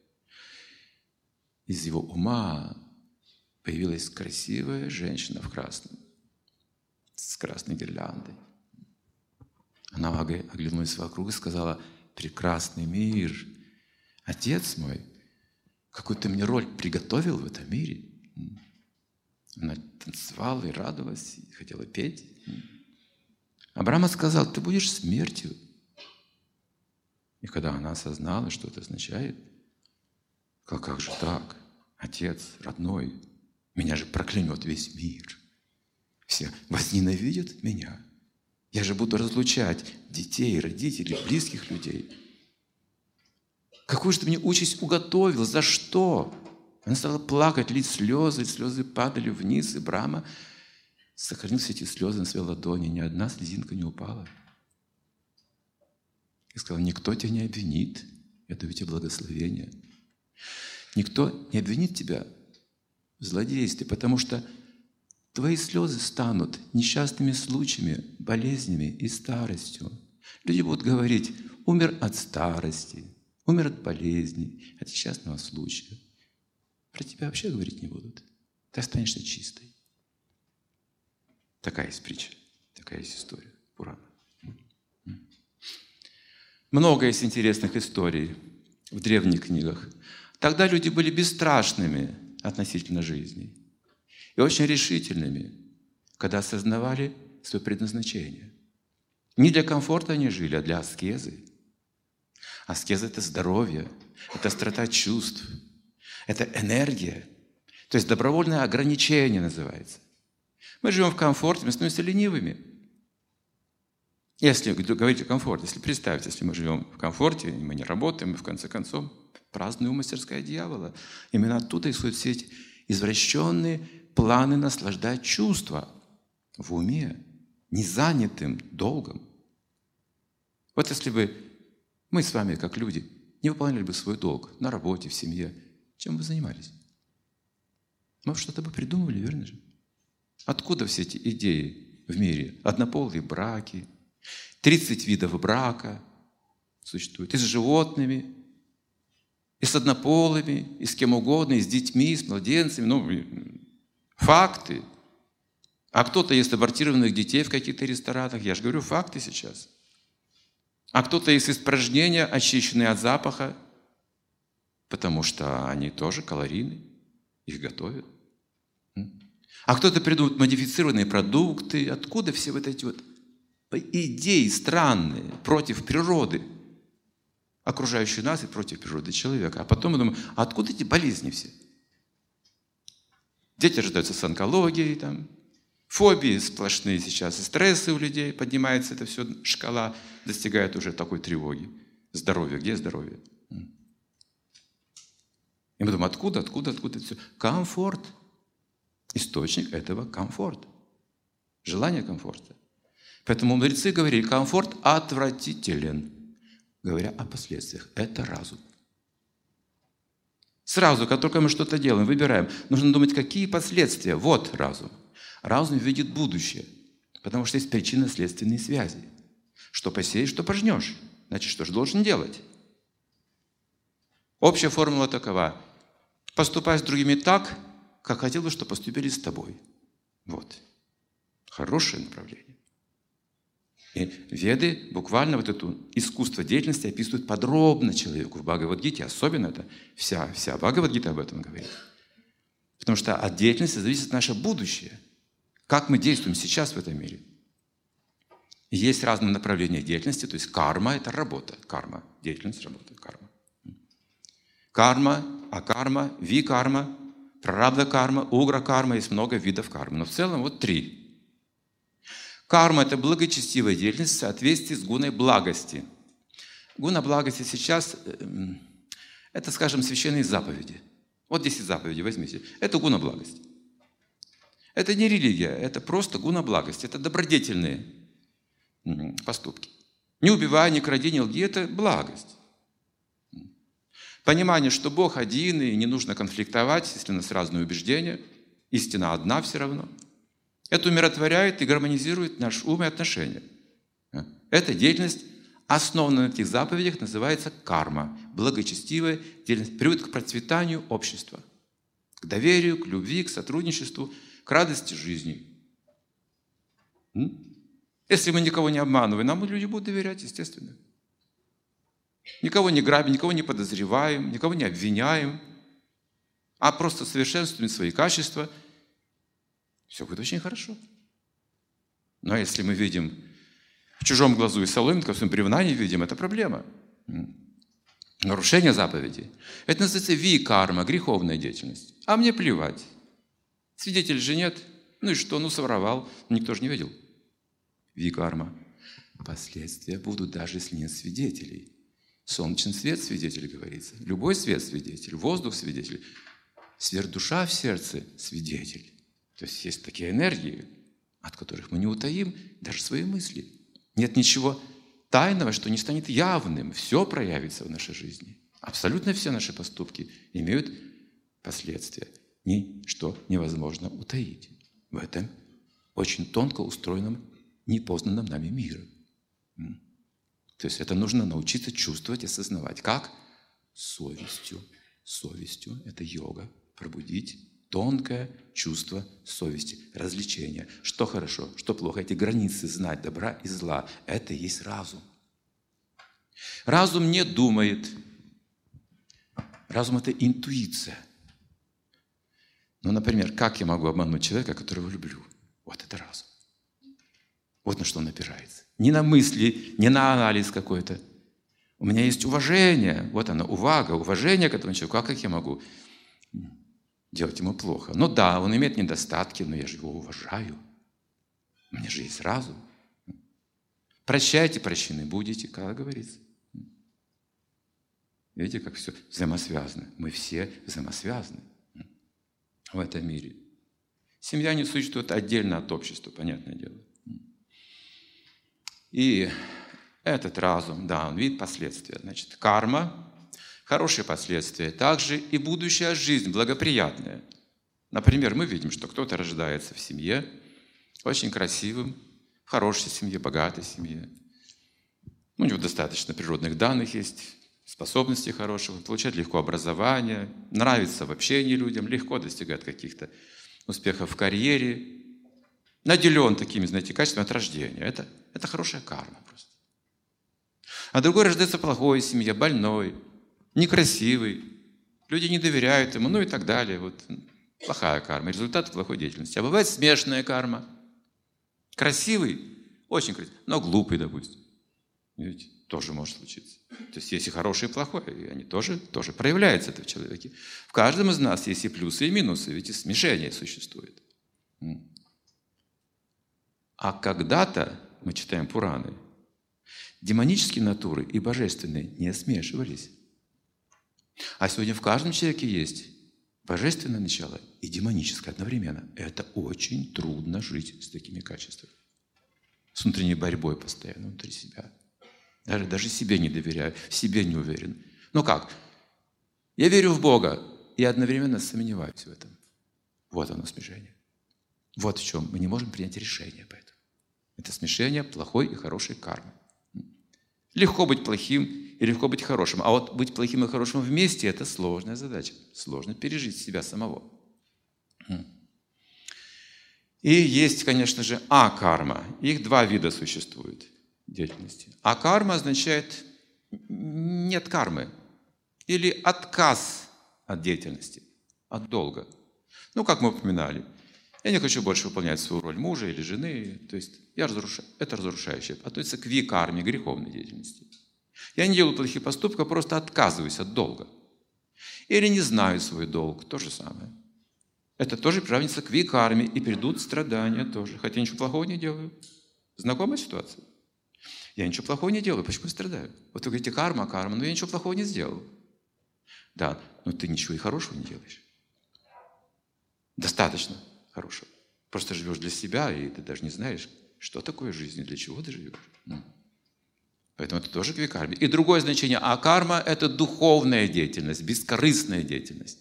из его ума появилась красивая женщина в красном, с красной гирляндой. Она оглянулась вокруг и сказала: «Прекрасный мир, Отец мой, какую ты мне роль приготовил в этом мире». Она танцевала и радовалась, и хотела петь. А Брахма сказал: «Ты будешь смертью». И когда она осознала, что это означает, сказала: «Как же так, Отец родной, меня же проклянет весь мир. Все возненавидят меня. Я же буду разлучать детей, родителей, близких людей. Какую же ты мне участь уготовил? За что?» Она стала плакать, лить слезы падали вниз, и Брахма сохранил все эти слезы на своей ладони. Ни одна слезинка не упала. И сказал: «Никто тебя не обвинит. Я даю тебе благословение. Никто не обвинит тебя в злодействе, потому что твои слезы станут несчастными случаями, болезнями и старостью. Люди будут говорить: умер от старости, умер от болезней, от несчастного случая. Про тебя вообще говорить не будут. Ты останешься чистой». Такая есть притча, такая есть история Пурана. Много есть интересных историй в древних книгах. Тогда люди были бесстрашными относительно жизни и очень решительными, когда осознавали свое предназначение. Не для комфорта они жили, а для аскезы. Аскеза – это здоровье, это острота чувств, это энергия. То есть добровольное ограничение называется. Мы живем в комфорте, мы становимся ленивыми. Если говорить о комфорте, если представьте, если мы живем в комфорте, мы не работаем, мы в конце концов празднуем мастерская дьявола. Именно оттуда исходят все эти извращенные планы наслаждать чувства в уме, незанятым долгом. Вот если бы мы с вами, как люди, не выполняли бы свой долг на работе, в семье, чем бы занимались? Мы бы что-то бы придумывали, верно же? Откуда все эти идеи в мире? Однополые браки, 30 видов брака существует. И с животными, и с однополыми, и с кем угодно, и с детьми, и с младенцами. Факты. А кто-то ест абортированных детей в каких-то ресторанах. Я же говорю, факты сейчас. А кто-то ест испражнения, очищенные от запаха, потому что они тоже калорийны, их готовят. А кто-то придумывает модифицированные продукты. Откуда все вот эти вот идеи странные против природы, окружающей нас, и против природы человека? А потом мы думаем, а откуда эти болезни все? Дети рождаются с онкологией, там, фобии сплошные сейчас, и стрессы у людей, поднимается это все, шкала достигает уже такой тревоги. Здоровье, где здоровье? И мы думаем, откуда это все? Комфорт. Источник этого комфорт. Желание комфорта. Поэтому мудрецы говорили, комфорт отвратителен, говоря о последствиях. Это разум. Сразу, как только мы что-то делаем, выбираем, нужно думать, какие последствия. Вот разум. Разум видит будущее, потому что есть причинно-следственные связи. Что посеешь, что пожнешь. Значит, что же должен делать? Общая формула такова. Поступай с другими так, как хотел бы, чтобы поступили с тобой. Вот. Хорошее направление. И веды буквально вот это искусство деятельности описывают подробно человеку. В Бхагавад-гите особенно это. Вся Бхагавад-гита об этом говорит. Потому что от деятельности зависит наше будущее. Как мы действуем сейчас в этом мире. Есть разные направления деятельности, то есть карма – это работа. Карма, деятельность, работа, карма. Карма, акарма, викарма, прарабдха карма, угра карма, есть много видов кармы. Но в целом вот 3. Карма – это благочестивая деятельность в соответствии с гуной благости. Гуна благости сейчас – это, скажем, священные заповеди. Вот 10 заповедей возьмите. Это гуна благости. Это не религия, это просто гуна благости. Это добродетельные поступки. Не убивай, не кради, не лги – это благость. Понимание, что Бог один, и не нужно конфликтовать, если у нас разные убеждения. Истина одна все равно. Это умиротворяет и гармонизирует наш ум и отношения. Эта деятельность, основанная на этих заповедях, называется карма. Благочестивая деятельность приводит к процветанию общества, к доверию, к любви, к сотрудничеству, к радости жизни. Если мы никого не обманываем, нам люди будут доверять, естественно. Никого не грабим, никого не подозреваем, никого не обвиняем, а просто совершенствуем свои качества. Все будет очень хорошо. Но если мы видим в чужом глазу и соломинку, в своем бревна не видим, это проблема. Нарушение заповедей. Это называется ви-карма, греховная деятельность. А мне плевать. Свидетелей же нет. Ну и что? Ну своровал. Никто же не видел. Ви-карма. Последствия будут, даже если нет свидетелей. Солнечный свет – свидетель, говорится. Любой свет – свидетель. Воздух – свидетель. Сверхдуша в сердце – свидетель. То есть есть такие энергии, от которых мы не утаим даже свои мысли. Нет ничего тайного, что не станет явным. Все проявится в нашей жизни. Абсолютно все наши поступки имеют последствия. Ничто невозможно утаить в этом очень тонко устроенном, непознанном нами мире. То есть это нужно научиться чувствовать и осознавать. Как? Совестью. Совестью – это йога. Пробудить тонкое чувство совести, развлечения. Что хорошо, что плохо. Эти границы знать добра и зла – это и есть разум. Разум не думает. Разум – это интуиция. Ну, например, как я могу обмануть человека, которого люблю? Вот это разум. Вот на что он опирается. Не на мысли, не на анализ какой-то. У меня есть уважение. Вот оно, увага, уважение к этому человеку. А как я могу делать ему плохо? Ну да, он имеет недостатки, но я же его уважаю. У меня же есть разум. Прощайте, прощены будете, как говорится. Видите, как все взаимосвязано. Мы все взаимосвязаны в этом мире. Семья не существует отдельно от общества, понятное дело. И этот разум, да, он видит последствия. Значит, карма, хорошие последствия. Также и будущая жизнь благоприятная. Например, мы видим, что кто-то рождается в семье, очень красивым, в хорошей семье, богатой семье. У него достаточно природных данных есть, способностей хороших, получает легко образование, нравится в общении людям, легко достигает каких-то успехов в карьере, наделен такими, знаете, качествами от рождения. Это хорошая карма просто. А другой рождается в плохой семье, больной, некрасивый, люди не доверяют ему, ну и так далее. Вот плохая карма, результат плохой деятельности. А бывает смешанная карма. Красивый, очень красивый, но глупый, допустим. Видите, тоже может случиться. То есть есть и хорошее, и плохое, и они тоже проявляются это в человеке. В каждом из нас есть и плюсы, и минусы, ведь и смешение существует. А когда-то, мы читаем Пураны, демонические натуры и божественные не смешивались. А сегодня в каждом человеке есть божественное начало и демоническое одновременно. Это очень трудно жить с такими качествами. С внутренней борьбой постоянно внутри себя. Даже себе не доверяю, в себе не уверен. Ну как? Я верю в Бога и одновременно сомневаюсь в этом. Вот оно смешение. Вот в чем мы не можем принять решение по этому. Это смешение плохой и хорошей кармы. Легко быть плохим и легко быть хорошим. А вот быть плохим и хорошим вместе – это сложная задача. Сложно пережить себя самого. И есть, конечно же, акарма. Их два вида существует деятельности. Акарма означает нет кармы или отказ от деятельности, от долга. Ну, как мы упоминали, Я не хочу больше выполнять свою роль мужа или жены. То есть это разрушающее. Относится к викарме, греховной деятельности. Я не делаю плохих поступков, просто отказываюсь от долга. Или не знаю свой долг, то же самое. Это тоже приравнится к викарме, и придут страдания тоже. Хотя я ничего плохого не делаю. Знакомая ситуация? Я ничего плохого не делаю, почему я страдаю? Вот вы говорите, карма, но я ничего плохого не сделал. Да, но ты ничего и хорошего не делаешь. Достаточно хорошего. Просто живешь для себя, и ты даже не знаешь, что такое жизнь, для чего ты живешь. Поэтому это тоже к викарме. И другое значение акарма – это духовная деятельность, бескорыстная деятельность.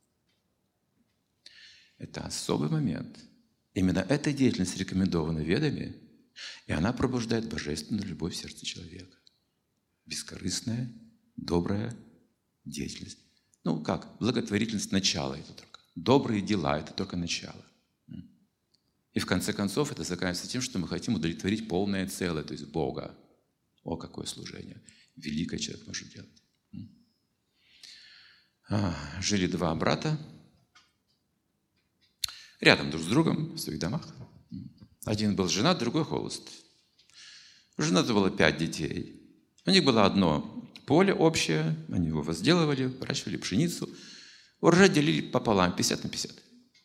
Это особый момент. Именно эта деятельность рекомендована ведами, и она пробуждает божественную любовь в сердце человека. Бескорыстная, добрая деятельность. Как? Благотворительность – начало это только. Добрые дела – это только начало. И в конце концов это заканчивается тем, что мы хотим удовлетворить полное целое, то есть Бога. О, какое служение! Великое человек может делать. Жили два брата рядом друг с другом в своих домах. Один был женат, другой холост. У женаты было 5 детей. У них было одно поле общее, они его возделывали, выращивали пшеницу. Урожай делили пополам, 50 на 50.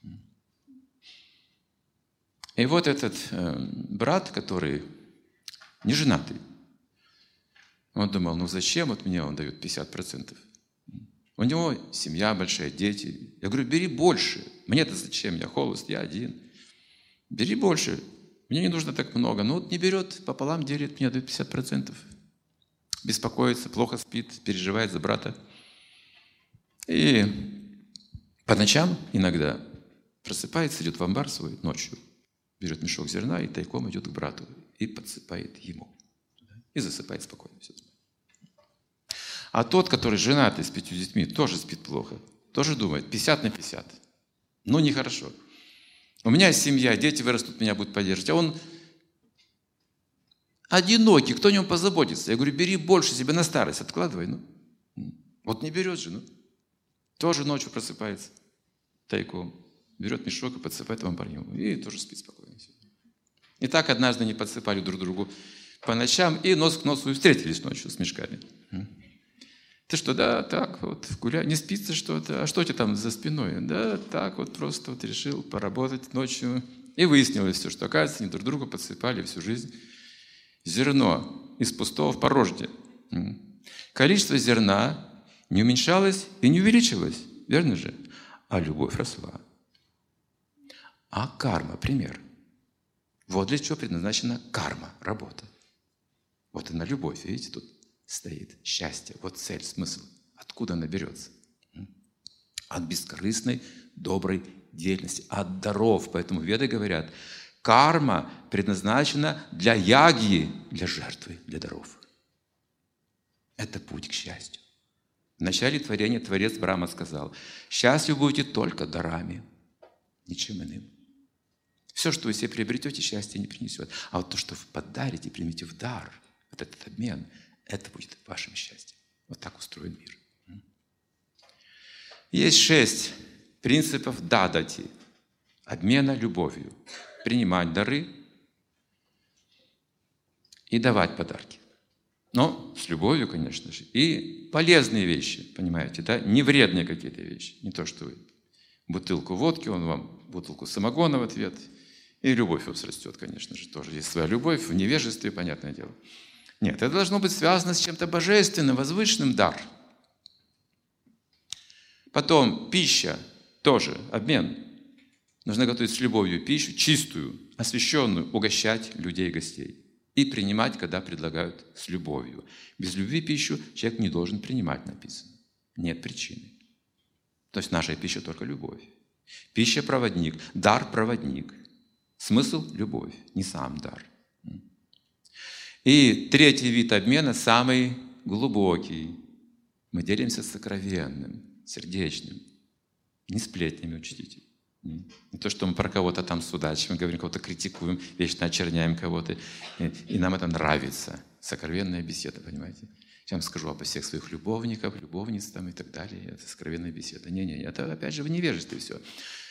И вот этот брат, который не женатый, он думал, зачем мне он дает 50%? У него семья большая, дети. Я говорю, бери больше. Мне-то зачем? Я холост, я один. Бери больше. Мне не нужно так много. Не берет, пополам делит, мне дает 50%. Беспокоится, плохо спит, переживает за брата. И по ночам иногда просыпается, идет в амбар свой ночью, берет мешок зерна и тайком идет к брату и подсыпает ему. И засыпает спокойно. Все. А тот, который женатый с 5 детьми, тоже спит плохо. Тоже думает, 50 на 50. Нехорошо. У меня семья, дети вырастут, меня будут поддерживать. А он одинокий, кто о нем позаботится? Я говорю, бери больше себе на старость, откладывай. Вот не берет же, тоже ночью просыпается тайком. Берет мешок и подсыпает вам парню. И тоже спит спокойно. И так однажды они подсыпали друг другу по ночам и нос к носу встретились ночью с мешками. Ты что, да, так вот, гуляй, не спится что-то, а что у тебя там за спиной? Да, так вот просто вот решил поработать ночью. И выяснилось все, что, оказывается, они друг другу подсыпали всю жизнь зерно из пустого в порожье. Количество зерна не уменьшалось и не увеличилось, верно же? А любовь росла. А карма, пример. Вот для чего предназначена карма, работа. Вот она любовь, видите, тут стоит счастье. Вот цель, смысл. Откуда она берется? От бескорыстной, доброй деятельности, от даров. Поэтому веды говорят, карма предназначена для ягьи, для жертвы, для даров. Это путь к счастью. В начале творения Творец Брахма сказал, счастью будете только дарами, ничем иным. Все, что вы себе приобретете, счастье не принесет. А вот то, что вы подарите, примите в дар, вот этот обмен, это будет вашим счастьем. Вот так устроен мир. Есть 6 принципов дадати, обмена любовью. Принимать дары и давать подарки. Но с любовью, конечно же. И полезные вещи, понимаете, да? Не вредные какие-то вещи. Не то, что вы бутылку водки, он вам бутылку самогона в ответ. И любовь у вас растет, конечно же, тоже. Есть своя любовь в невежестве, понятное дело. Нет, это должно быть связано с чем-то божественным, возвышенным, дар. Потом пища, тоже обмен. Нужно готовить с любовью пищу, чистую, освященную, угощать людей, гостей. И принимать, когда предлагают с любовью. Без любви пищу человек не должен принимать, написано. Нет причины. То есть наша пища только любовь. Пища – проводник, дар – проводник. Смысл – любовь, не сам дар. И 3-й вид обмена самый глубокий. Мы делимся сокровенным, сердечным, не сплетнями, учтите. Не то, что мы про кого-то там судачим, говорим, кого-то критикуем, вечно очерняем кого-то. И нам это нравится. Сокровенная беседа, понимаете? Я вам скажу обо всех своих любовников, любовниц там и так далее. Это сокровенная беседа. Не-не, это опять же в невежестве все.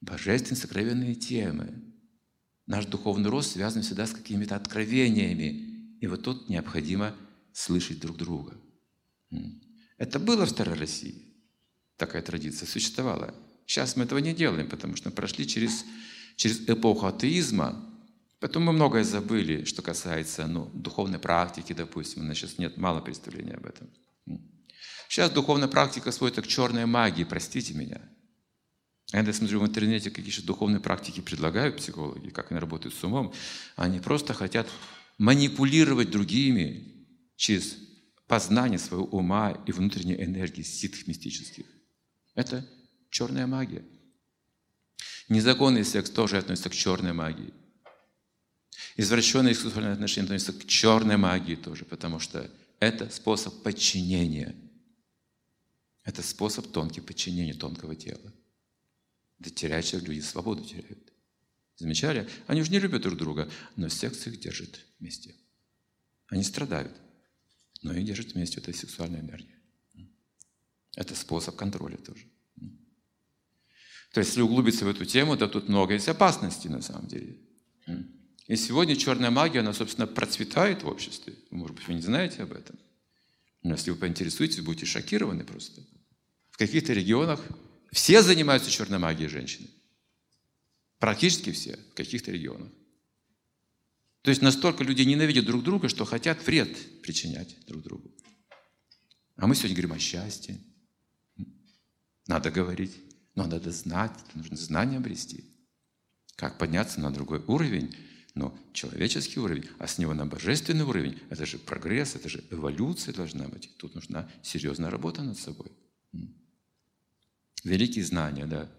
божественные, сокровенные темы. Наш духовный рост связан всегда с какими-то откровениями. И вот тут необходимо слышать друг друга. Это было в Старой России. Такая традиция существовала. Сейчас мы этого не делаем, потому что мы прошли через эпоху атеизма. Поэтому мы многое забыли, что касается духовной практики, допустим. У нас сейчас нет мало представления об этом. Сейчас духовная практика сводится к черной магии, простите меня. Я смотрю в интернете, какие же духовные практики предлагают психологи, как они работают с умом. Они просто хотят манипулировать другими через познание своего ума и внутренней энергии ситх мистических. Это черная магия. Незаконный секс тоже относится к черной магии. Извращенные сексуальные отношения относятся к черной магии тоже, потому что это способ подчинения. Это способ тонкого подчинения тонкого тела. Да теряют человек, люди свободу теряют. Замечали? Они уже не любят друг друга, но секс их держит вместе. Они страдают, но их держит вместе эта сексуальная энергия. Это способ контроля тоже. То есть, если углубиться в эту тему, то тут много есть опасностей на самом деле. И сегодня черная магия, она, собственно, процветает в обществе. Может быть, вы не знаете об этом. Но если вы поинтересуетесь, вы будете шокированы просто. В каких-то регионах все занимаются черной магией женщины. Практически все в каких-то регионах. То есть настолько люди ненавидят друг друга, что хотят вред причинять друг другу. А мы сегодня говорим о счастье. Надо говорить, но надо знать, нужно знание обрести. Как подняться на другой уровень, но человеческий уровень, а с него на божественный уровень. Это же прогресс, это же эволюция должна быть. Тут нужна серьезная работа над собой. Великие знания, да.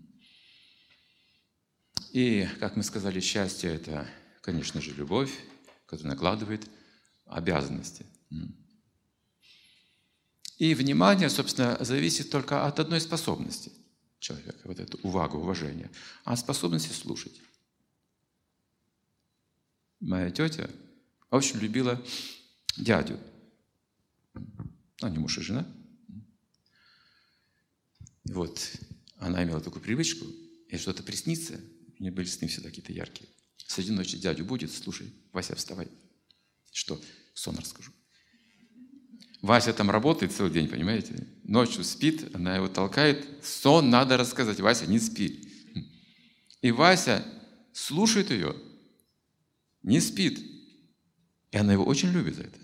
И, как мы сказали, счастье – это, конечно же, любовь, которая накладывает обязанности. И внимание, собственно, зависит только от одной способности человека, вот эту увагу, уважение, от способности слушать. Моя тетя очень любила дядю. Они муж и жена. И вот она имела такую привычку, и что-то приснится, у нее были сны всегда какие-то яркие. Среди ночи дядю будет, слушай, Вася, вставай. Что? Сон расскажу. Вася там работает целый день, понимаете? Ночью спит, она его толкает. Сон надо рассказать. Вася, не спи. И Вася слушает ее, не спит. И она его очень любит за это.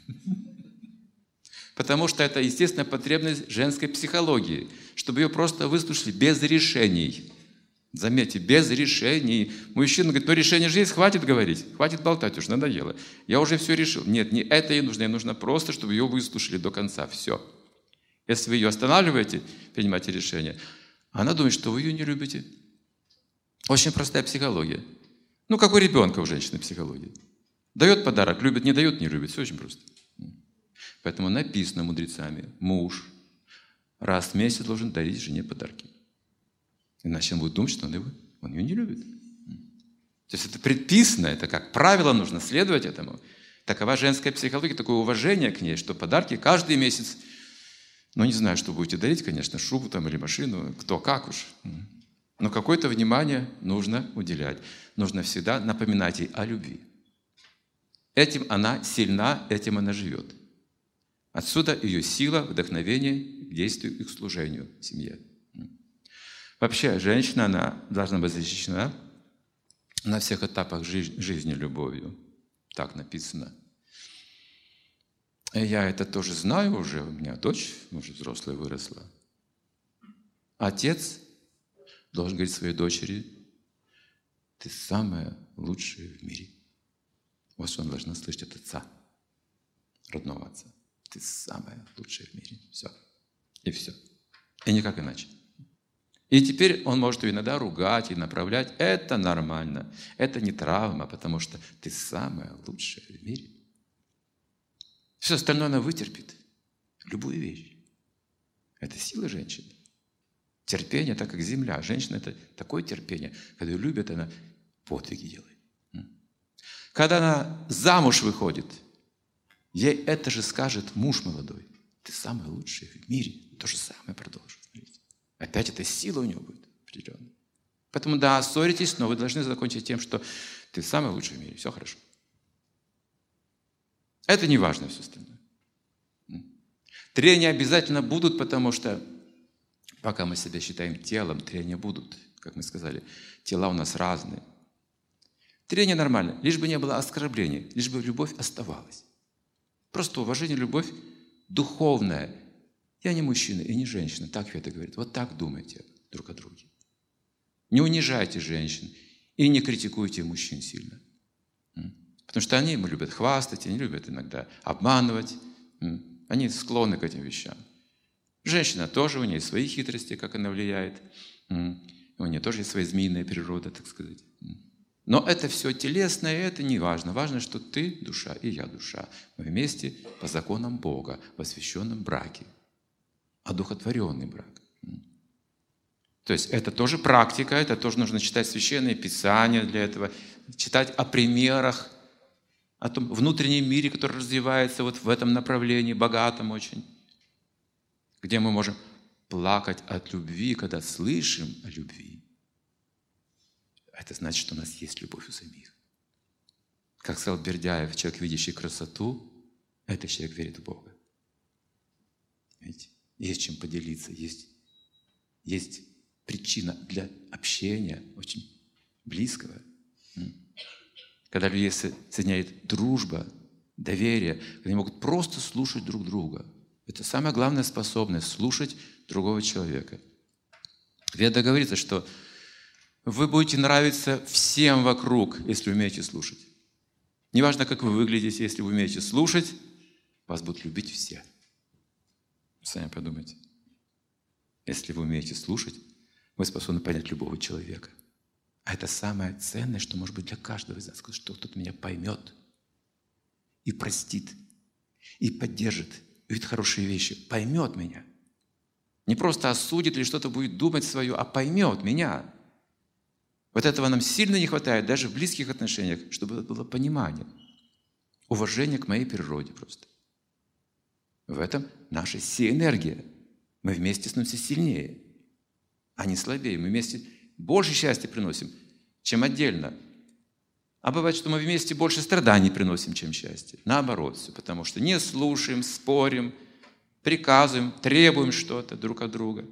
Потому что это естественная потребность женской психологии, чтобы ее просто выслушали без решений. Заметьте, без решений. Мужчина говорит, решение же есть, хватит говорить, хватит болтать, уже надоело. Я уже все решил. Нет, не это ей нужно просто, чтобы ее выслушали до конца. Все. Если вы ее останавливаете, принимаете решение, она думает, что вы ее не любите. Очень простая психология. Как у ребенка у женщины психология. Дает подарок, любит, не дает, не любит. Все очень просто. Поэтому написано мудрецами, муж раз в месяц должен дарить жене подарки. Иначе он будет думать, что он ее не любит. То есть это предписано, это как правило, нужно следовать этому. Такова женская психология, такое уважение к ней, что подарки каждый месяц, не знаю, что будете дарить, конечно, шубу там или машину, кто как уж. Но какое-то внимание нужно уделять. Нужно всегда напоминать ей о любви. Этим она сильна, этим она живет. Отсюда ее сила, вдохновение к действию и к служению семье. Вообще, женщина, она должна быть защищена на всех этапах жизни любовью. Так написано. И я это тоже знаю уже. У меня дочь, уже взрослая, выросла. Отец должен говорить своей дочери, ты самая лучшая в мире. Вот что он должна слышать от отца, родного отца. Ты самая лучшая в мире. Все. И все. И никак иначе. И теперь он может ее иногда ругать и направлять. Это нормально. Это не травма, потому что ты самая лучшая в мире. Все остальное она вытерпит. Любую вещь. Это сила женщины. Терпение, так как земля. Женщина – это такое терпение. Когда ее любят, она подвиги делает. Когда она замуж выходит, ей это же скажет муж молодой. Ты самая лучшая в мире. То же самое продолжит. Опять эта сила у него будет определенная. Поэтому, да, ссоритесь, но вы должны закончить тем, что ты самый лучший в мире, все хорошо. Это не важно все остальное. Трения обязательно будут, потому что пока мы себя считаем телом, трения будут. Как мы сказали, тела у нас разные. Трение нормально, лишь бы не было оскорблений, лишь бы любовь оставалась. Просто уважение, любовь духовная. Я не мужчина и не женщина, так Веда говорит. Вот так думайте друг о друге. Не унижайте женщин и не критикуйте мужчин сильно. Потому что они любят хвастать, они любят иногда обманывать. Они склонны к этим вещам. Женщина тоже, у нее свои хитрости, как она влияет. У нее тоже есть своя змеиная природа, так сказать. Но это все телесное, и это не важно. Важно, что ты душа, и я душа. Мы вместе по законам Бога, в освященном браке. Одухотворенный брак. То есть это тоже практика, это тоже нужно читать Священное Писание для этого, читать о примерах, о том внутреннем мире, который развивается вот в этом направлении, богатом очень, где мы можем плакать от любви, когда слышим о любви. Это значит, что у нас есть любовь у самих. Как сказал Бердяев, человек, видящий красоту, это человек верит в Бога. Видите? Есть чем поделиться, есть причина для общения очень близкого. Когда людей соединяет дружба, доверие, когда они могут просто слушать друг друга. Это самая главная способность – слушать другого человека. Веда говорится, что вы будете нравиться всем вокруг, если умеете слушать. Неважно, как вы выглядите, если вы умеете слушать, вас будут любить все. Сами подумайте. Если вы умеете слушать, вы способны понять любого человека. А это самое ценное, что может быть для каждого из нас, что кто-то меня поймет и простит, и поддержит, и увидит хорошие вещи, поймет меня. Не просто осудит или что-то будет думать свое, а поймет меня. Вот этого нам сильно не хватает, даже в близких отношениях, чтобы было понимание, уважение к моей природе просто. В этом наша энергия. Мы вместе становимся сильнее, а не слабее. Мы вместе больше счастья приносим, чем отдельно. А бывает, что мы вместе больше страданий приносим, чем счастье. Наоборот, все, потому что не слушаем, спорим, приказываем, требуем что-то друг от друга.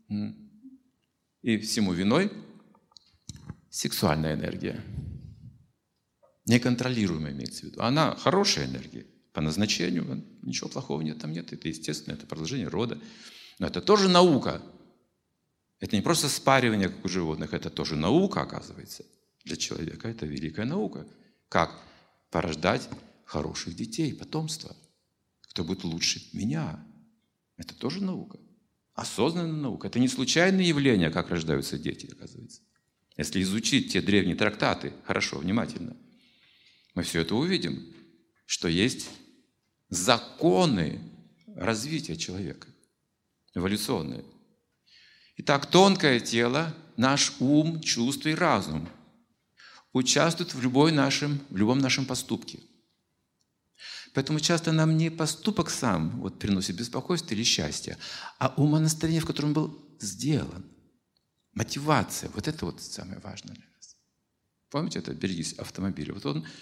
И всему виной сексуальная энергия. Неконтролируемая имеется в виду. Она хорошая энергия. По назначению ничего плохого нет, там нет. Это естественно, это продолжение рода. Но это тоже наука. Это не просто спаривание, как у животных, это тоже наука, оказывается. Для человека это великая наука. Как порождать хороших детей, потомство. Кто будет лучше меня. Это тоже наука. Осознанная наука. Это не случайное явление, как рождаются дети, оказывается. Если изучить те древние трактаты, хорошо, внимательно, мы все это увидим, что есть законы развития человека, эволюционные. Итак, тонкое тело, наш ум, чувства и разум участвуют в любом нашем поступке. Поэтому часто нам не поступок сам приносит беспокойство или счастье, а умонастроение, в котором был сделан. Мотивация. Вот это самое важное для нас. Помните, это берегись автомобиля. Вот он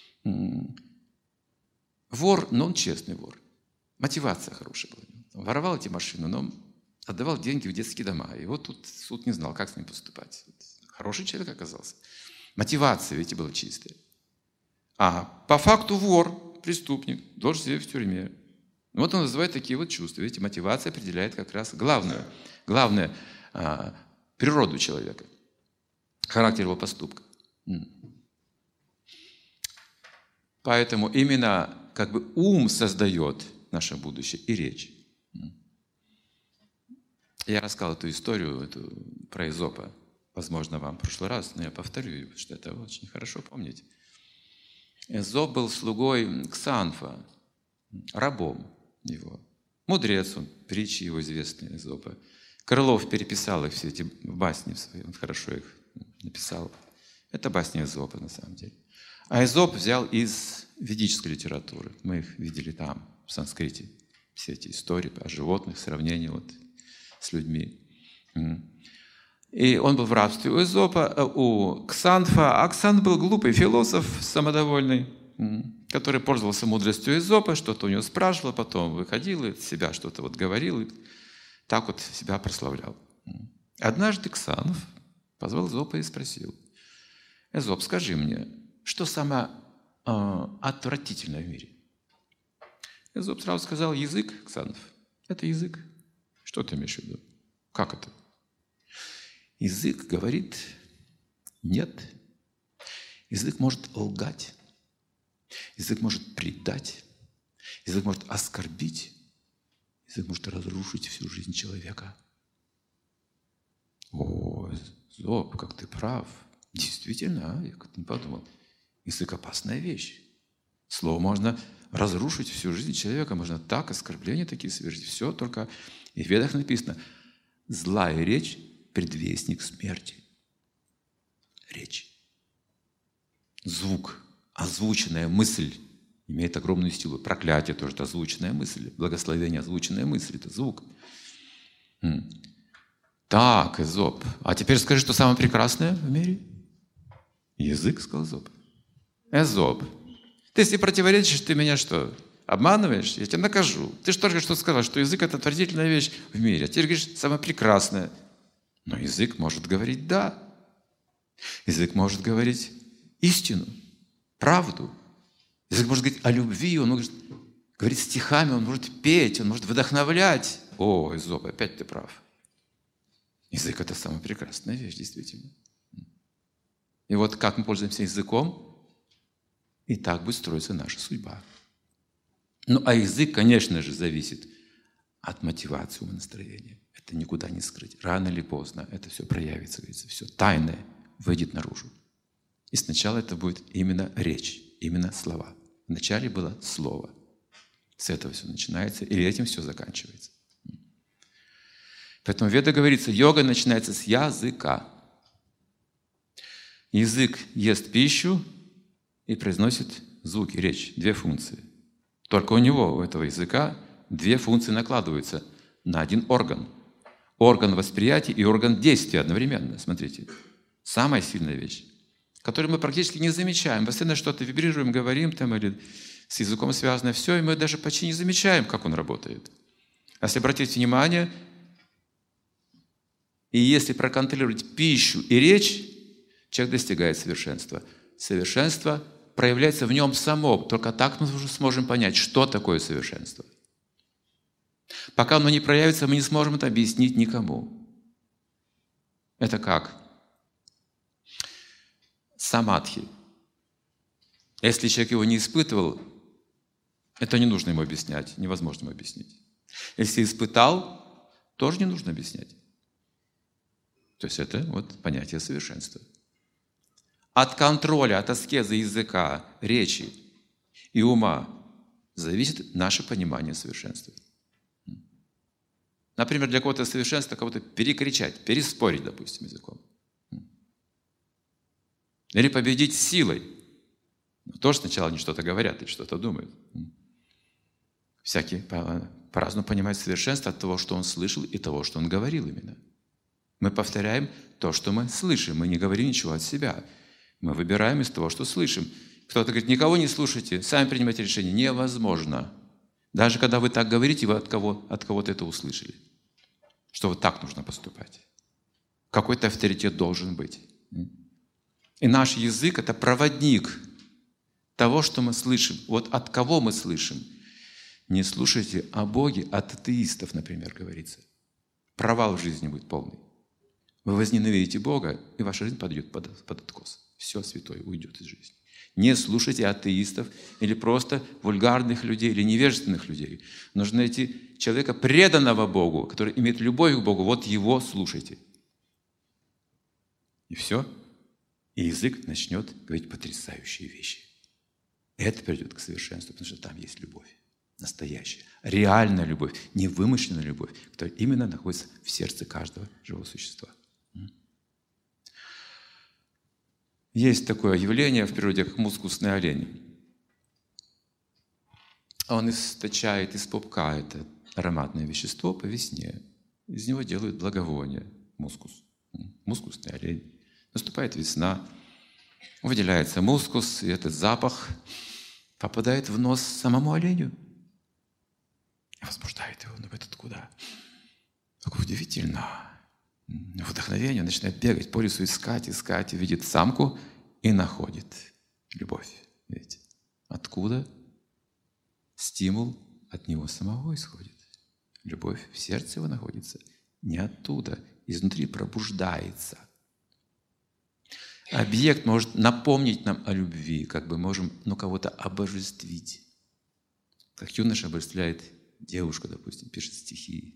вор, но он честный вор. Мотивация хорошая была. Он воровал эти машины, но отдавал деньги в детские дома. И вот тут суд не знал, как с ним поступать. Хороший человек оказался. Мотивация, видите, была чистая. А по факту вор, преступник, должен сидеть в тюрьме. Вот он называет такие чувства. Видите, мотивация определяет как раз главное природу человека, характер его поступка. Поэтому именно ум создает наше будущее и речь. Я рассказал эту историю про Эзопа, возможно, вам в прошлый раз, но я повторю ее, потому что это очень хорошо помнить. Эзоп был слугой Ксанфа, рабом его. Мудрец он, притчи его известные Эзопа. Крылов переписал их все эти басни свои, он хорошо их написал. Это басни Эзопа на самом деле. А Эзоп взял из ведической литературы. Мы их видели там, в санскрите. Все эти истории о животных, сравнения с людьми. И он был в рабстве у Эзопа, у Ксанфа. А Ксанф был глупый философ, самодовольный, который пользовался мудростью Эзопа, что-то у него спрашивал, потом выходил и от себя что-то вот говорил, и так вот себя прославлял. Однажды Ксанф позвал Эзопа и спросил: «Эзоп, скажи мне, что самое отвратительное в мире?» Эзоп сразу сказал: язык, Ксанф. Это язык. Что ты имеешь в виду? Как это? Язык говорит «нет». Язык может лгать. Язык может предать. Язык может оскорбить. Язык может разрушить всю жизнь человека. О, Эзоп, как ты прав. Действительно, я как-то не подумал. Язык – опасная вещь. Слово можно разрушить всю жизнь человека, можно так, оскорбления такие совершить. Все, только и в Ведах написано: злая речь – предвестник смерти. Речь. Звук, озвученная мысль имеет огромную силу. Проклятие тоже – это озвученная мысль. Благословение – озвученная мысль – это звук. Так, Эзоп, а теперь скажи, что самое прекрасное в мире? Язык, сказал Эзоп. Эзоп, ты если противоречишь, ты меня что, обманываешь? Я тебя накажу. Ты же только что сказал, что язык – это отвратительная вещь в мире. А теперь говоришь, самое прекрасное. Но язык может говорить «да». Язык может говорить истину, правду. Язык может говорить о любви, он может говорить стихами, он может петь, он может вдохновлять. О, Эзоп, опять ты прав. Язык – это самая прекрасная вещь, действительно. И вот как мы пользуемся языком, и так будет строиться наша судьба. Ну, а язык, конечно же, зависит от мотивации умонастроения. Это никуда не скрыть. Рано или поздно это все проявится, говорится, все тайное выйдет наружу. И сначала это будет именно речь, именно слова. Вначале было слово. С этого все начинается, и этим все заканчивается. Поэтому в Ведах говорится, йога начинается с языка. Язык ест пищу и произносит звуки, речь, две функции. Только у него, у этого языка, две функции накладываются на один орган. Орган восприятия и орган действия одновременно. Смотрите, самая сильная вещь, которую мы практически не замечаем. Постоянно что-то вибрируем, говорим там, или с языком связано все, и мы даже почти не замечаем, как он работает. А если обратить внимание, и если проконтролировать пищу и речь, человек достигает совершенства. Совершенство проявляется в нем самом. Только так мы уже сможем понять, что такое совершенство. Пока оно не проявится, мы не сможем это объяснить никому. Это как? Самадхи. Если человек его не испытывал, это не нужно ему объяснять, невозможно ему объяснить. Если испытал, тоже не нужно объяснять. То есть это вот понятие совершенства. От контроля, от аскезы языка, речи и ума зависит наше понимание совершенства. Например, для кого-то совершенство кого-то перекричать, переспорить, допустим, языком. Или победить силой. Тоже сначала они что-то говорят или что-то думают. Всякие по-разному понимают совершенство от того, что он слышал, и того, что он говорил именно. Мы повторяем то, что мы слышим. Мы не говорим ничего от себя. Мы выбираем из того, что слышим. Кто-то говорит, никого не слушайте, сами принимайте решение. Невозможно. Даже когда вы так говорите, вы от кого-то это услышали. Что вот так нужно поступать. Какой-то авторитет должен быть. И наш язык – это проводник того, что мы слышим. Вот от кого мы слышим. Не слушайте о Боге от атеистов, например, говорится. Провал в жизни будет полный. Вы возненавидите Бога, и ваша жизнь подойдет под откос. Все святое уйдет из жизни. Не слушайте атеистов или просто вульгарных людей, или невежественных людей. Нужно найти человека, преданного Богу, который имеет любовь к Богу. Вот его слушайте. И все. И язык начнет говорить потрясающие вещи. Это приведет к совершенству, потому что там есть любовь. Настоящая, реальная любовь, не вымышленная любовь, которая именно находится в сердце каждого живого существа. Есть такое явление в природе, как мускусный олень. Он источает из пупка это ароматное вещество по весне. Из него делают благовоние, мускус. Мускусный олень. Наступает весна, выделяется мускус, и этот запах попадает в нос самому оленю и возбуждает его. Ну, это куда? Как удивительно. Вдохновение, начинает бегать по лесу, искать, видит самку и находит любовь. Видите? Откуда? Стимул от него самого исходит. Любовь в сердце его находится. Не оттуда, изнутри пробуждается. Объект может напомнить нам о любви, как бы можем кого-то обожествить. Как юноша обожествляет девушку, допустим, пишет стихи.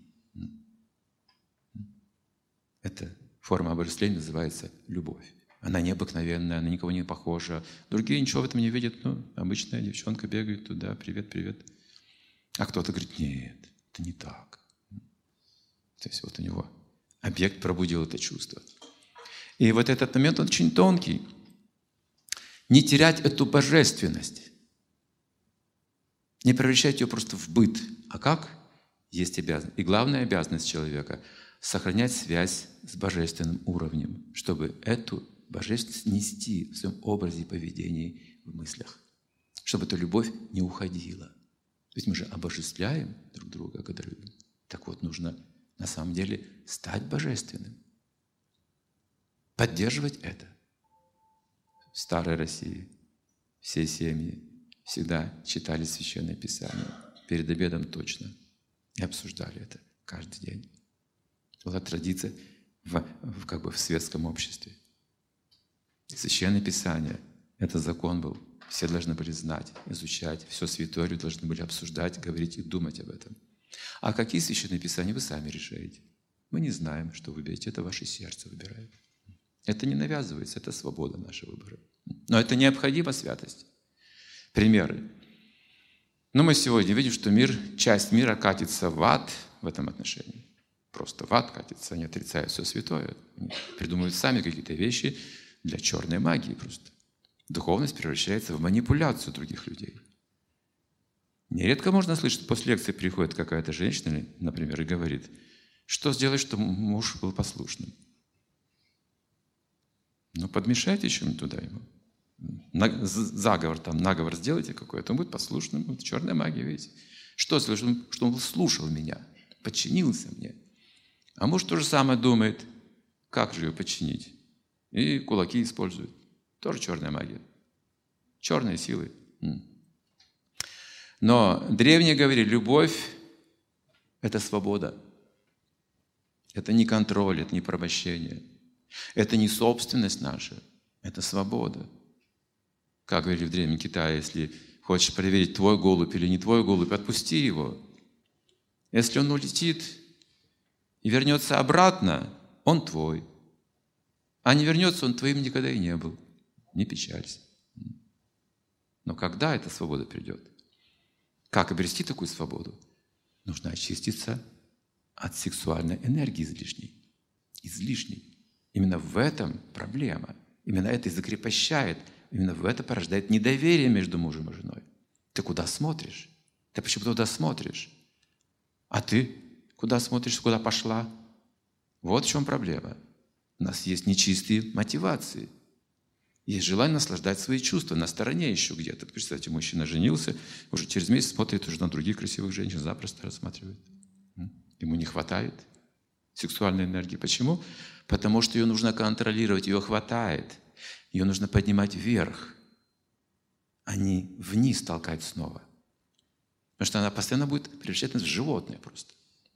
Эта форма обожествления называется любовь. Она необыкновенная, она никого не похожа. Другие ничего в этом не видят. Обычная девчонка бегает туда, привет, привет. А кто-то говорит, нет, это не так. То есть вот у него объект пробудил это чувство. И вот этот момент, он очень тонкий. Не терять эту божественность. Не превращать ее просто в быт. А как? Есть обязанность. И главная обязанность человека – сохранять связь с божественным уровнем, чтобы эту божественность нести в своем образе и поведении, в мыслях. Чтобы эта любовь не уходила. Ведь мы же обожествляем друг друга, когда любим. Так вот, нужно на самом деле стать божественным. Поддерживать это. В старой России все семьи всегда читали Священное Писание. Перед обедом точно. И обсуждали это каждый день. Была традиция в светском обществе. Священное Писание – это закон был. Все должны были знать, изучать. Все святое должны были обсуждать, говорить и думать об этом. А какие Священные Писания вы сами решаете? Мы не знаем, что выберете. Это ваше сердце выбирает. Это не навязывается, это свобода нашего выбора. Но это необходима святость. Примеры. Мы сегодня видим, что часть мира катится в ад в этом отношении. Просто в ад катится, они отрицают все святое. Они придумывают сами какие-то вещи для черной магии просто. Духовность превращается в манипуляцию других людей. Нередко можно слышать, после лекции приходит какая-то женщина, например, и говорит, что сделать, чтобы муж был послушным? Подмешайте чем-нибудь туда ему. Наговор сделайте какой-то, он будет послушным. Вот черная магия, видите. Что сделать, чтобы он слушал меня, подчинился мне? А муж то же самое думает, как же ее подчинить? И кулаки использует. Тоже черная магия. Черные силы. Но древние говорили, любовь – это свобода. Это не контроль, это не порабощение. Это не собственность наша, это свобода. Как говорили в Древнем Китае, если хочешь проверить, твой голубь или не твой голубь, отпусти его. Если он улетит и вернется обратно, он твой. А не вернется, он твоим никогда и не был. Не печалься. Но когда эта свобода придет? Как обрести такую свободу? Нужно очиститься от сексуальной энергии излишней. Именно в этом проблема. Именно это и закрепощает. Именно в это порождает недоверие между мужем и женой. Ты куда смотришь? Ты почему туда смотришь? А ты куда смотришь, куда пошла? Вот в чем проблема. У нас есть нечистые мотивации. Есть желание наслаждать свои чувства на стороне еще где-то. Представьте, мужчина женился, уже через месяц смотрит уже на других красивых женщин, запросто рассматривает. Ему не хватает сексуальной энергии. Почему? Потому что ее нужно контролировать, ее хватает. Ее нужно поднимать вверх, а не вниз толкать снова. Потому что она постоянно будет превращать нас в животное просто.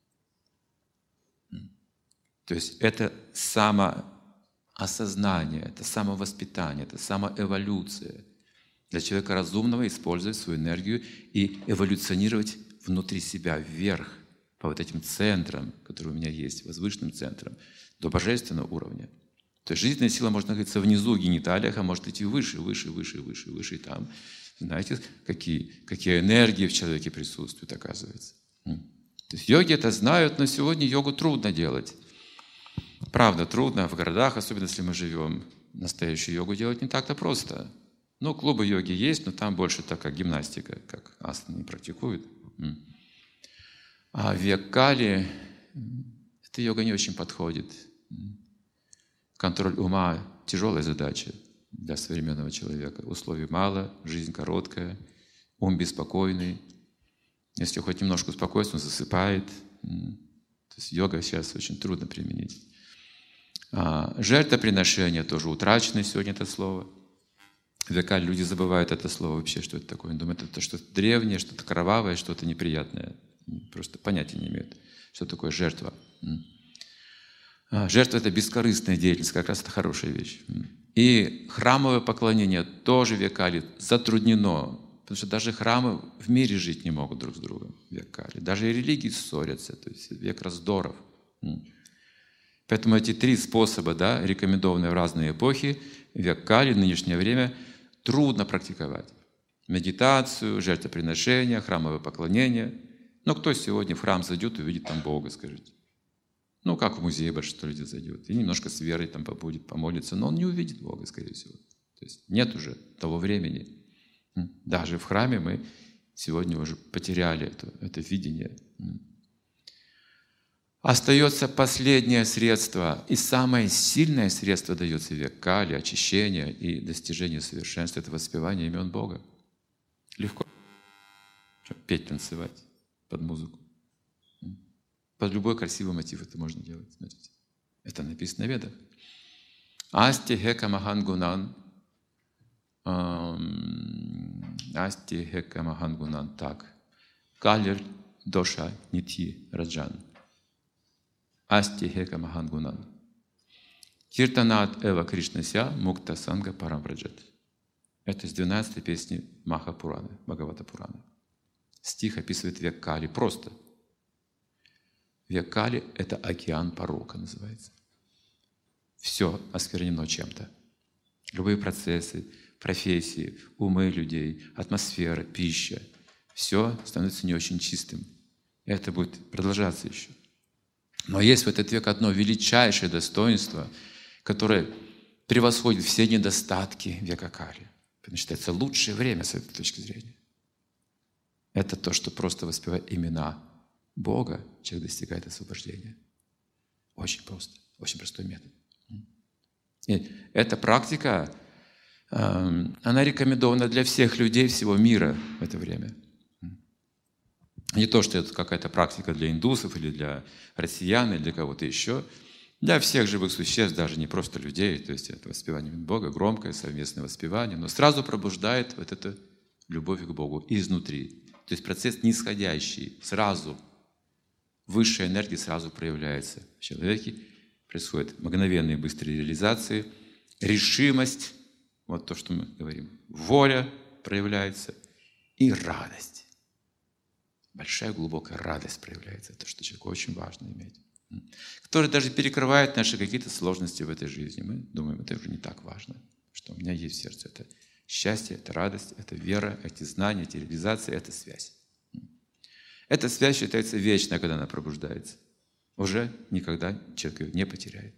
То есть это самоосознание, это самовоспитание, это самоэволюция. Для человека разумного использовать свою энергию и эволюционировать внутри себя, вверх, по вот этим центрам, которые у меня есть, возвышенным центрам, до божественного уровня. То есть жизненная сила может находиться внизу, в гениталиях, а может идти выше, и там. Знаете, какие энергии в человеке присутствуют, оказывается. То есть йоги это знают, но сегодня йогу трудно делать. Правда, трудно в городах, особенно если мы живем. Настоящую йогу делать не так-то просто. Клубы йоги есть, но там больше так, как гимнастика, как асаны не практикуют. А в век Кали эта йога не очень подходит. Контроль ума – тяжелая задача для современного человека. Условий мало, жизнь короткая, ум беспокойный. Если хоть немножко успокоится, он засыпает. То есть йога сейчас очень трудно применить. Жертвоприношение тоже утрачено сегодня это слово. Века люди забывают это слово вообще, что это такое. Они думают, это что-то древнее, что-то кровавое, что-то неприятное. Просто понятия не имеют, что такое жертва. Жертва – это бескорыстная деятельность, как раз это хорошая вещь. И храмовое поклонение тоже в век Кали затруднено, потому что даже храмы в мире жить не могут друг с другом в век Кали. Даже и религии ссорятся, то есть век раздоров. Поэтому эти три способа, рекомендованные в разные эпохи, в век Кали, в нынешнее время, трудно практиковать. Медитацию, жертвоприношение, храмовое поклонение. Но кто сегодня в храм зайдет и увидит там Бога, скажите? Как в музей большинство людей зайдет. И немножко с верой там побудет, помолится, но он не увидит Бога, скорее всего. То есть нет уже того времени. Даже в храме мы сегодня уже потеряли это видение. Остается последнее средство, и самое сильное средство дается в век Кали, очищение и достижение совершенства – это воспевание имен Бога. Легко. Петь, танцевать под музыку. Под любой красивый мотив это можно делать. Смотрите. Это написано в Ведах. Асти хека махан гунан. Асти хека махан гунан. Так. Калер доша нити раджан. Асти хека махан гунан. Киртанат эва Кришнася мукта санга парамвраджат. Это из 12-й песни Маха Пураны, Бхагавата Пураны. Стих описывает век Кали просто. Век Кали – это океан порока называется. Все осквернено чем-то. Любые процессы, профессии, умы людей, атмосфера, пища – все становится не очень чистым. И это будет продолжаться еще. Но есть в этот век одно величайшее достоинство, которое превосходит все недостатки века Кали. Потому что это лучшее время с этой точки зрения. Это то, что просто воспевая имена Бога, человек достигает освобождения. Очень просто, очень простой метод. И эта практика, она рекомендована для всех людей всего мира в это время. Не то, что это какая-то практика для индусов или для россиян или для кого-то еще. Для всех живых существ, даже не просто людей. То есть это воспевание Бога, громкое совместное воспевание, но сразу пробуждает вот эту любовь к Богу изнутри. То есть процесс нисходящий, сразу. Высшая энергия сразу проявляется в человеке. Происходят мгновенные быстрые реализации. Решимость, вот то, что мы говорим. Воля проявляется. И радость. Большая глубокая радость проявляется. Это что человеку очень важно иметь. Которая даже перекрывает наши какие-то сложности в этой жизни. Мы думаем, это уже не так важно. Что у меня есть в сердце. Это счастье, это радость, это вера, эти знания, эти реализации, это связь. Эта связь считается вечной, когда она пробуждается. Уже никогда человек ее не потеряет.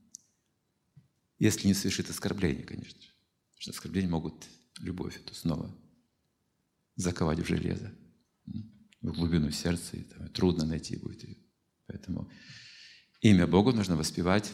Если не совершит оскорбление, конечно. Потому что оскорбления могут любовь эту снова заковать в железо, в глубину сердца, и там трудно найти будет ее. Поэтому имя Богу нужно воспевать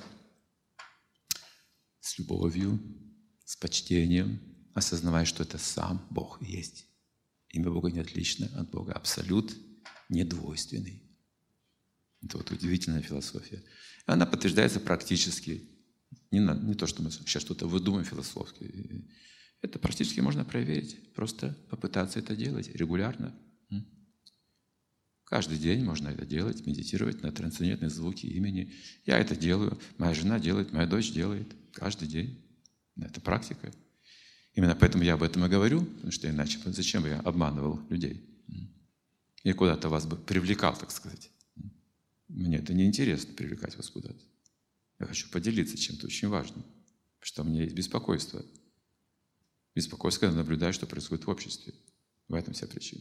с любовью, с почтением, осознавая, что это сам Бог есть. Имя Бога не отлично от Бога. Абсолют недвойственный. Это вот удивительная философия. Она подтверждается практически. Не то, что мы сейчас что-то выдумаем философски. Это практически можно проверить. Просто попытаться это делать регулярно. Каждый день можно это делать, медитировать на трансцендентные звуки имени. Я это делаю, моя жена делает, моя дочь делает. Каждый день. Это практика. Именно поэтому я об этом и говорю, потому что иначе зачем бы я обманывал людей? И куда-то вас бы привлекал, так сказать. Мне это неинтересно, привлекать вас куда-то. Я хочу поделиться чем-то очень важным, потому что у меня есть беспокойство. Беспокойство, когда наблюдаю, что происходит в обществе. В этом вся причина.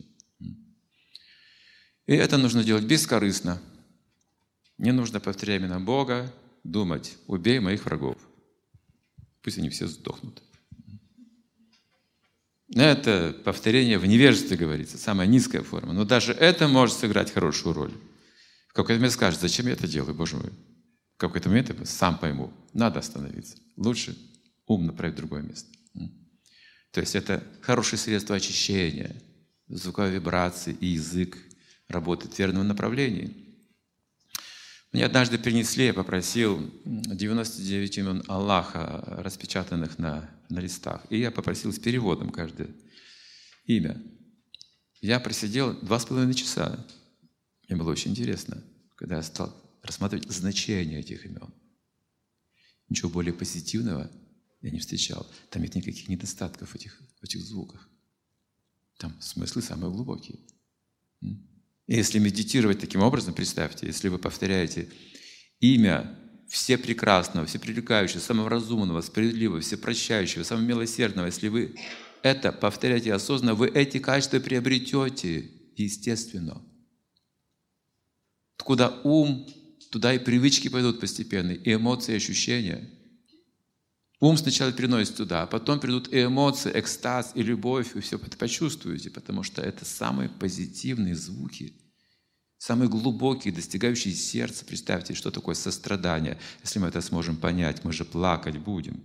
И это нужно делать бескорыстно. Не нужно, повторяя имена Бога, думать: убей моих врагов. Пусть они все сдохнут. Это повторение в невежестве говорится, самая низкая форма. Но даже это может сыграть хорошую роль. В какой-то момент скажешь: зачем я это делаю, Боже мой? В какой-то момент я сам пойму, надо остановиться. Лучше ум направить в другое место. То есть это хорошее средство очищения, звуковые вибрации и язык работает в верном направлении. Мне однажды принесли, я попросил 99 имен Аллаха, распечатанных на листах. И я попросил с переводом каждое имя. Я просидел 2,5 часа. Мне было очень интересно, когда я стал рассматривать значение этих имен. Ничего более позитивного я не встречал. Там нет никаких недостатков в этих звуках. Там смыслы самые глубокие. И если медитировать таким образом, представьте, если вы повторяете имя Всепрекрасного, Всепривлекающего, Самого Разумного, Справедливого, Всепрощающего, Самого Милосердного, если вы это повторяете осознанно, вы эти качества приобретете естественно. Куда ум, туда и привычки пойдут постепенно, и эмоции, и ощущения. Ум сначала переносит туда, а потом придут и эмоции, экстаз, и любовь, вы все это почувствуете, потому что это самые позитивные звуки, самые глубокие, достигающие сердца. Представьте, что такое сострадание. Если мы это сможем понять, мы же плакать будем.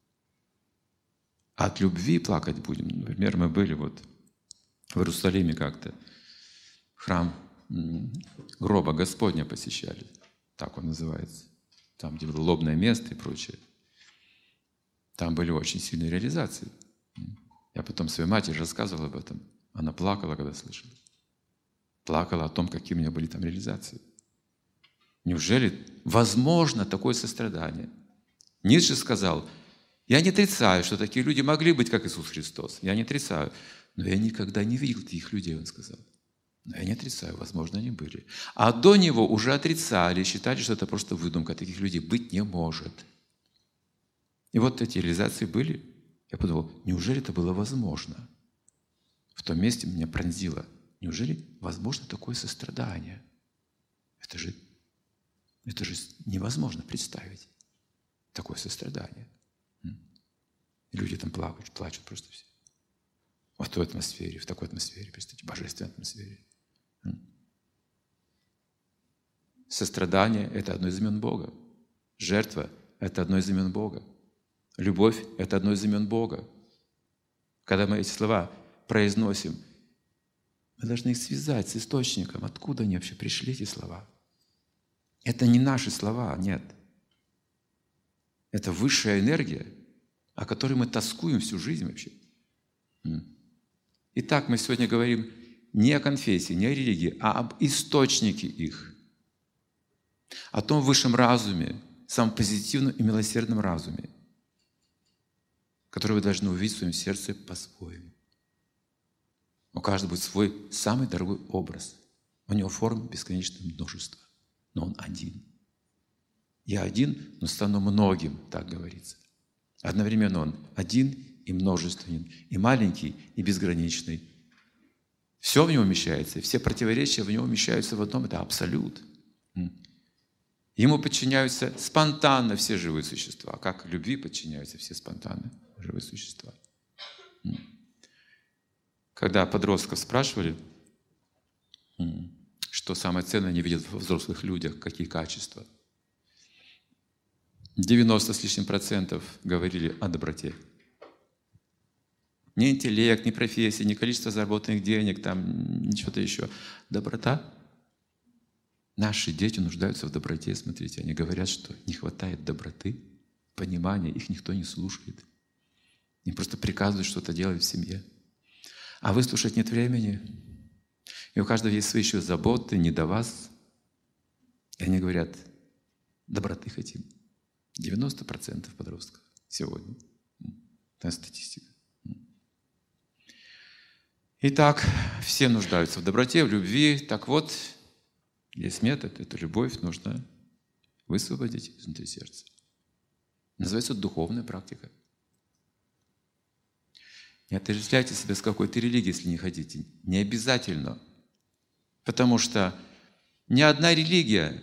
От любви плакать будем. Например, мы были в Иерусалиме как-то, храм гроба Господня посещали, так он называется, там, где было лобное место и прочее. Там были очень сильные реализации. Я потом своей матери рассказывал об этом. Она плакала, когда слышала. Плакала о том, какие у меня были там реализации. Неужели возможно такое сострадание? Ницше сказал, я не отрицаю, что такие люди могли быть, как Иисус Христос. Я не отрицаю. Но я никогда не видел таких людей, он сказал. Но я не отрицаю, возможно, они были. А до него уже отрицали, считали, что это просто выдумка. Таких людей быть не может. И вот эти реализации были. Я подумал, неужели это было возможно? В том месте меня пронзило. Неужели возможно такое сострадание? Это же невозможно представить. Такое сострадание. И люди там плачут просто все. Вот в той атмосфере, в такой атмосфере, представьте, божественной атмосфере. Сострадание – это одно из имен Бога. Жертва – это одно из имен Бога. Любовь – это одно из имен Бога. Когда мы эти слова произносим, мы должны их связать с источником. Откуда они вообще пришли, эти слова? Это не наши слова, нет. Это высшая энергия, о которой мы тоскуем всю жизнь вообще. Итак, мы сегодня говорим не о конфессии, не о религии, а об источнике их. О том высшем разуме, самом позитивном и милосердном разуме, который вы должны увидеть в своем сердце по-своему. У каждого будет свой самый дорогой образ. У него форм бесконечное множество, но он один. Я один, но стану многим, так говорится. Одновременно он один и множественен, и маленький, и безграничный. Все в него вмещается, и все противоречия в него вмещаются в одном, это абсолют. Ему подчиняются спонтанно все живые существа, как любви подчиняются все спонтанно живые существа. Когда подростков спрашивали, что самое ценное они видят во взрослых людях, какие качества, 90 с лишним % говорили о доброте. Не интеллект, не профессия, не количество заработанных денег, там, ничего-то еще. Доброта. Наши дети нуждаются в доброте, смотрите. Они говорят, что не хватает доброты, понимания, их никто не слушает. Им просто приказывают что-то делать в семье. А выслушать нет времени. И у каждого есть свои еще заботы, не до вас. И они говорят, доброты хотим. 90% подростков сегодня. Это статистика. Итак, все нуждаются в доброте, в любви. Так вот, есть метод, эту любовь нужно высвободить изнутри сердца. Называется духовная практика. Не отождествляйте себя с какой-то религией, если не хотите. Не обязательно. Потому что ни одна религия,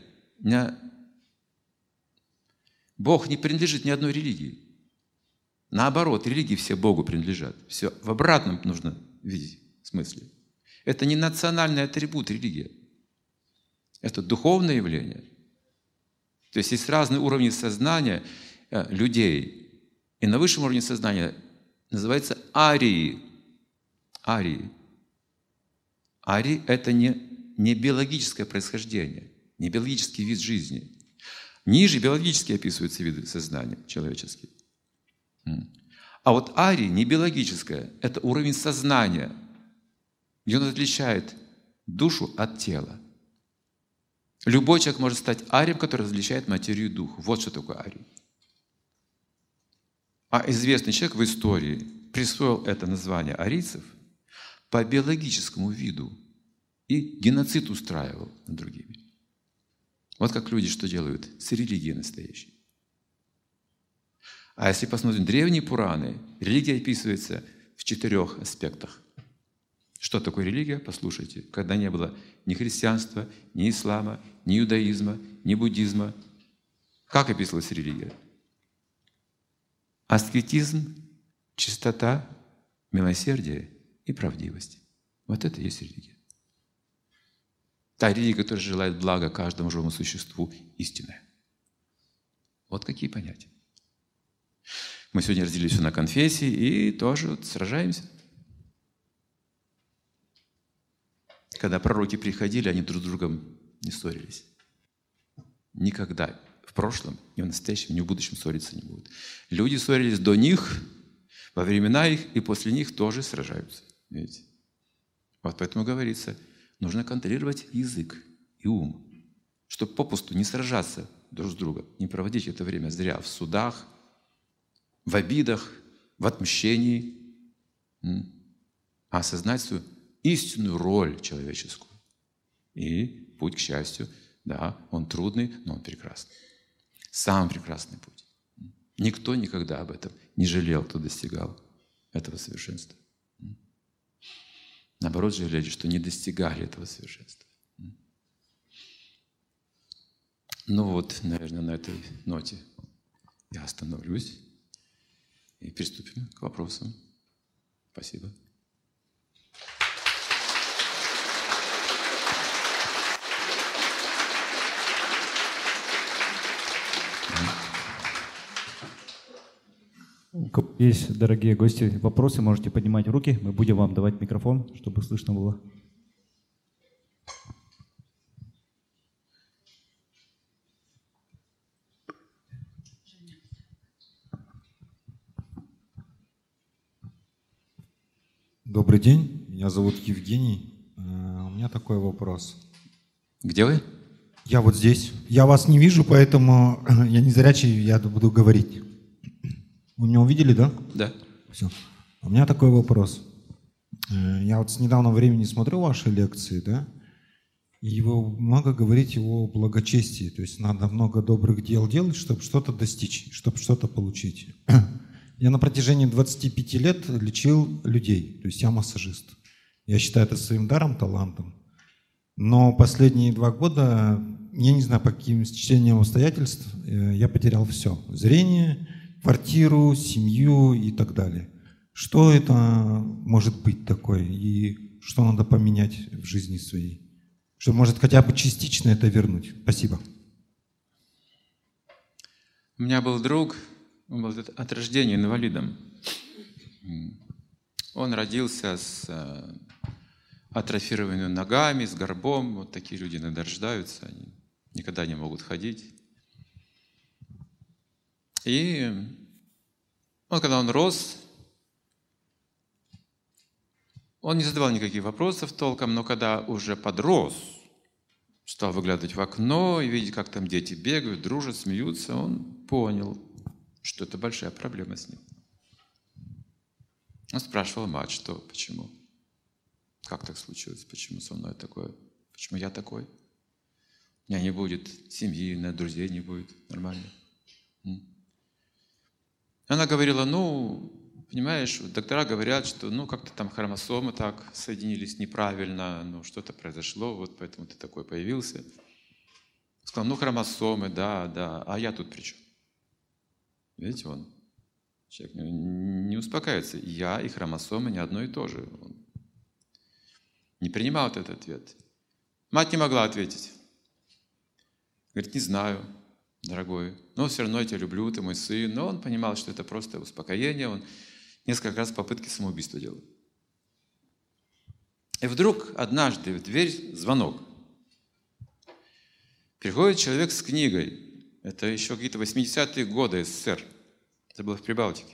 Бог не принадлежит ни одной религии. Наоборот, религии все Богу принадлежат. Все в обратном нужно видеть смысле. Это не национальный атрибут религия. Это духовное явление. То есть есть разные уровни сознания людей. И на высшем уровне сознания называется арии. Арии. Арии – это не биологическое происхождение, не биологический вид жизни. Ниже биологически описываются виды сознания человеческие. А вот арии не биологическое, это уровень сознания, где он отличает душу от тела. Любой человек может стать арием, который различает материю и дух. Вот что такое арий. А известный человек в истории присвоил это название арийцев по биологическому виду и геноцид устраивал над другими. Вот как люди что делают с религией настоящей. А если посмотрим древние Пураны, религия описывается в 4 аспектах. Что такое религия? Послушайте. Когда не было ни христианства, ни ислама, ни иудаизма, ни буддизма. Как описывалась религия? Аскетизм, чистота, милосердие и правдивость. Вот это и есть религия. Та религия, которая желает блага каждому живому существу, истинная. Вот какие понятия. Мы сегодня разделились на конфессии и тоже сражаемся. Когда пророки приходили, они друг с другом не ссорились. Никогда в прошлом, ни в настоящем, ни в будущем ссориться не будут. Люди ссорились до них, во времена их, и после них тоже сражаются. Видите? Вот поэтому говорится, нужно контролировать язык и ум, чтобы попусту не сражаться друг с другом, не проводить это время зря в судах, в обидах, в отмщении, а осознать свою истинную роль человеческую. И путь к счастью, да, он трудный, но он прекрасный. Самый прекрасный путь. Никто никогда об этом не жалел, кто достигал этого совершенства. Наоборот, жалели, что не достигали этого совершенства. Ну вот, наверное, на этой ноте я остановлюсь и приступим к вопросам. Спасибо. Есть, дорогие гости, вопросы, можете поднимать руки. Мы будем вам давать микрофон, чтобы слышно было. Добрый день, меня зовут Евгений. У меня такой вопрос. Где вы? Я вот здесь. Я вас не вижу, поэтому я не зрячий, я буду говорить. Вы меня увидели, да? Да. Все. У меня такой вопрос. Я вот с недавнего времени смотрю ваши лекции, да? И вы много говорите о благочестии. То есть надо много добрых дел делать, чтобы что-то достичь, чтобы что-то получить. Я на протяжении 25 лет лечил людей, то есть я массажист. Я считаю это своим даром, талантом. Но последние 2 года, я не знаю, по каким стечениям обстоятельств, я потерял все. Зрение, квартиру, семью и так далее. Что это может быть такое? И что надо поменять в жизни своей? Что может хотя бы частично это вернуть? Спасибо. У меня был друг, он был от рождения инвалидом. Он родился с атрофированными ногами, с горбом. Вот такие люди иногда рождаются, они никогда не могут ходить. И когда он рос, он не задавал никаких вопросов толком, но когда уже подрос, стал выглядывать в окно и видеть, как там дети бегают, дружат, смеются, он понял, что это большая проблема с ним. Он спрашивал мать, что, почему? Как так случилось? Почему со мной такое? Почему я такой? У меня не будет семьи, друзей не будет. Нормально. Она говорила, понимаешь, доктора говорят, что как-то там хромосомы так соединились неправильно, что-то произошло, вот поэтому ты такой появился. Сказал, хромосомы, да, а я тут при чем? Видите, человек не успокаивается. Я и хромосомы не одно и то же. Он не принимал этот ответ. Мать не могла ответить. Говорит, не знаю. дорогой, но все равно я тебя люблю, ты мой сын. Но он понимал, что это просто успокоение. Он несколько раз попытки самоубийства делал. И вдруг однажды в дверь звонок. Приходит человек с книгой. Это еще какие-то 80-е годы СССР. Это было в Прибалтике.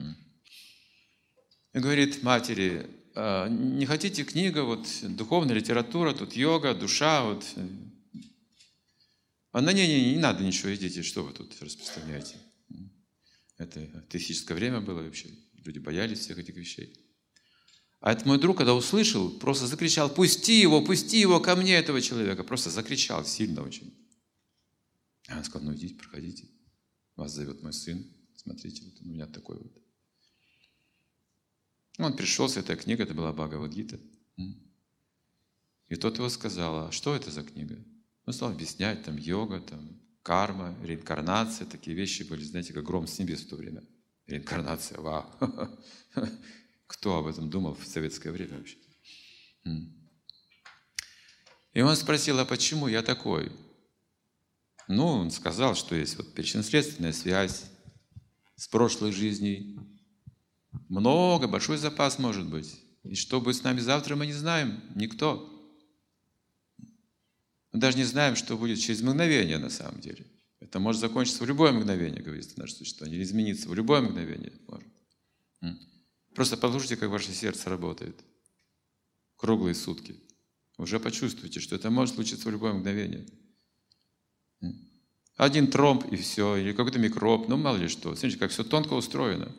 И говорит матери: не хотите книга, вот духовная литература, тут йога, душа, вот. Она: не надо ничего, идите, что вы тут распространяете. Это атеистическое время было вообще. Люди боялись всех этих вещей. А этот мой друг, когда услышал, просто закричал: пусти его ко мне, этого человека. Просто закричал сильно очень. А он сказал: ну идите, проходите. Вас зовет мой сын. Смотрите, вот он у меня такой вот. Он пришел с этой книгой, это была Бхагавад-гита. И тот его сказал: а что это за книга? Он стал объяснять, там йога, там карма, реинкарнация, такие вещи были, знаете, как гром с небес в то время. Реинкарнация, вау! Кто об этом думал в советское время вообще? И он спросил: а почему я такой? Ну, он сказал, что есть вот причинно-следственная связь с прошлых жизней. Много, большой запас может быть. И что будет с нами завтра, мы не знаем. Никто. Мы даже не знаем, что будет через мгновение на самом деле. Это может закончиться в любое мгновение, говорится наше существование, или измениться в любое мгновение. Может. Просто послушайте, как ваше сердце работает. Круглые сутки. Уже почувствуйте, что это может случиться в любое мгновение. Один тромб и все, или какой-то микроб, ну мало ли что. Смотрите, как все тонко устроено.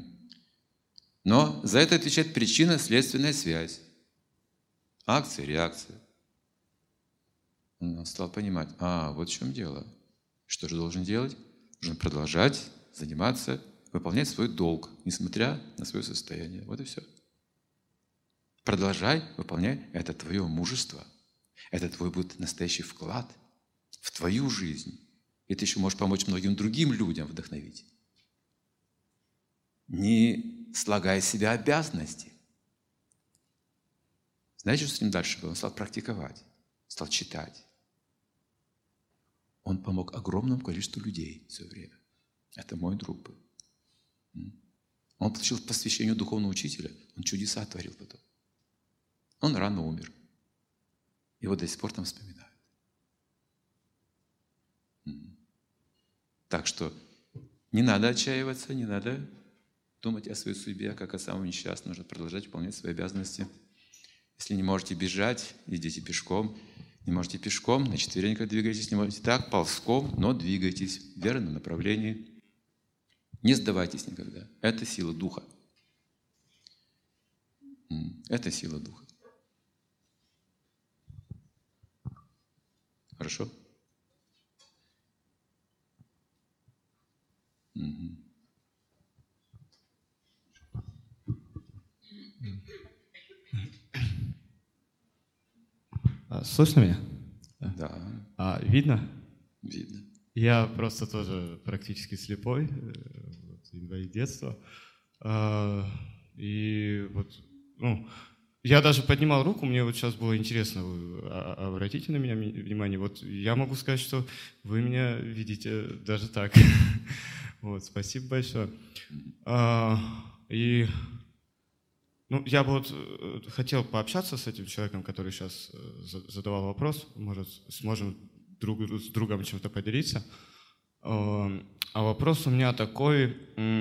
Но за это отвечает причинно-следственная связь. Акция, реакция. Он стал понимать: вот в чем дело. Что же должен делать? Должен продолжать заниматься, выполнять свой долг, несмотря на свое состояние. Вот и все. Продолжай выполнять. Это твое мужество. Это твой будет настоящий вклад в твою жизнь. И ты еще можешь помочь многим другим людям вдохновить. Не слагая из себя обязанности. Знаете, что с ним дальше было? Он стал практиковать, стал читать. Он помог огромному количеству людей в свое время. Это мой друг был. Он получил посвящение духовного учителя, он чудеса творил потом. Он рано умер. Его до сих пор там вспоминают. Так что не надо отчаиваться, не надо думать о своей судьбе, как о самом несчастном. Нужно продолжать выполнять свои обязанности. Если не можете бежать, идите пешком. Не можете пешком, на четвереньках двигайтесь. Не можете так, ползком, но двигайтесь в верном направлении. Не сдавайтесь никогда. Это сила духа. Это сила духа. Хорошо? Слышно меня? Да. Видно? Видно. Я просто тоже практически слепой, инвалид детства. И вот, я даже поднимал руку, мне вот сейчас было интересно, обратите на меня внимание. Вот я могу сказать, что вы меня видите даже так. Вот, спасибо большое. И я бы вот хотел пообщаться с этим человеком, который сейчас задавал вопрос. Может, сможем с другом чем-то поделиться. А вопрос у меня такой: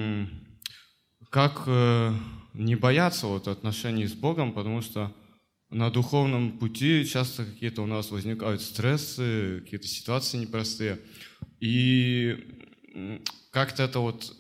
как не бояться вот отношений с Богом, потому что на духовном пути часто какие-то у нас возникают стрессы, какие-то ситуации непростые. И как-то это вот,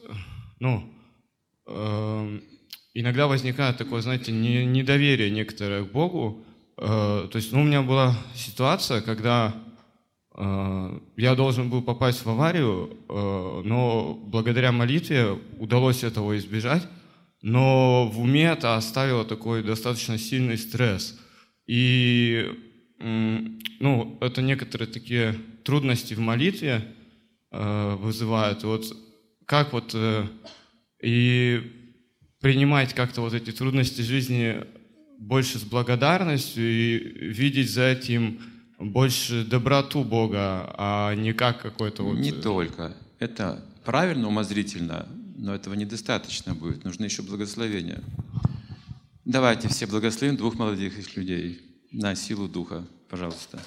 иногда возникает такое, знаете, недоверие некоторое к Богу. То есть, у меня была ситуация, когда я должен был попасть в аварию, но благодаря молитве удалось этого избежать. Но в уме это оставило такой достаточно сильный стресс. И, это некоторые такие трудности в молитве вызывают. Вот как вот и принимать как-то вот эти трудности жизни больше с благодарностью и видеть за этим больше доброту Бога, а не как какой-то вот... Не только. Это правильно, умозрительно, но этого недостаточно будет. Нужно еще благословение. Давайте все благословим двух молодых людей на силу Духа. Пожалуйста.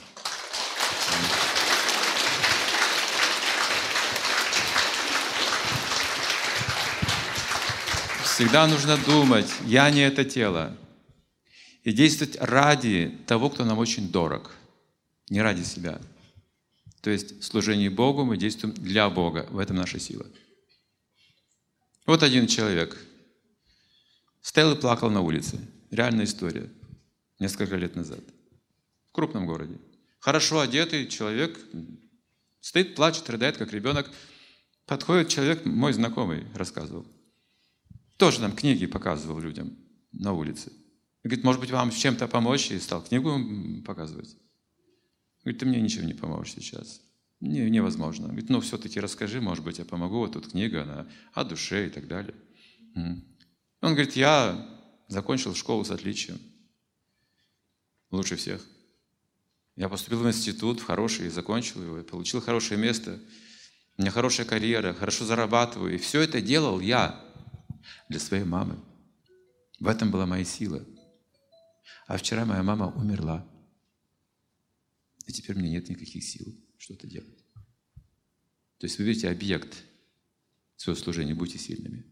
Всегда нужно думать, я не это тело. И действовать ради того, кто нам очень дорог. Не ради себя. То есть в служении Богу мы действуем для Бога. В этом наша сила. Вот один человек стоял и плакал на улице. Реальная история. Несколько лет назад. В крупном городе. Хорошо одетый человек стоит, плачет, рыдает, как ребенок. Подходит человек, мой знакомый, рассказывал. Тоже нам книги показывал людям на улице. Говорит, может быть, вам с чем-то помочь? И стал книгу показывать. Говорит, ты мне ничем не поможешь сейчас. Невозможно. Говорит, ну все-таки расскажи, может быть, я помогу. Вот тут книга, она о душе и так далее. Он говорит, я закончил школу с отличием. Лучше всех. Я поступил в институт, в хороший, закончил его, получил хорошее место. У меня хорошая карьера, хорошо зарабатываю. И все это делал я для своей мамы. В этом была моя сила. А вчера моя мама умерла. И теперь у меня нет никаких сил что-то делать. То есть выберите объект своего служения, будьте сильными.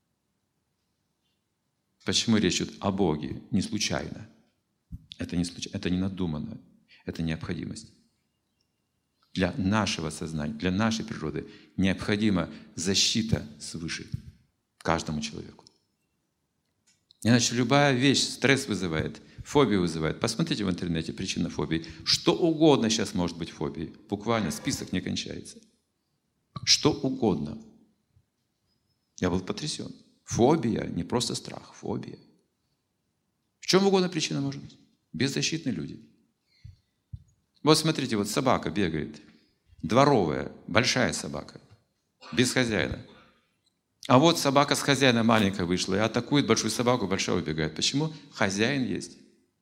Почему речь идет о Боге? Не случайно. Это не надуманно. Это необходимость. Для нашего сознания, для нашей природы необходима защита свыше каждому человеку. Иначе любая вещь стресс вызывает, фобию вызывает. Посмотрите в интернете причина фобии. Что угодно сейчас может быть фобией. Буквально список не кончается. Что угодно. Я был потрясен. Фобия, не просто страх, фобия. В чем угодно причина может быть. Беззащитные люди. Вот смотрите, вот собака бегает. Дворовая, большая собака. Без хозяина. А вот собака с хозяина маленькая вышла и атакует большую собаку, большая убегает. Почему? Хозяин есть.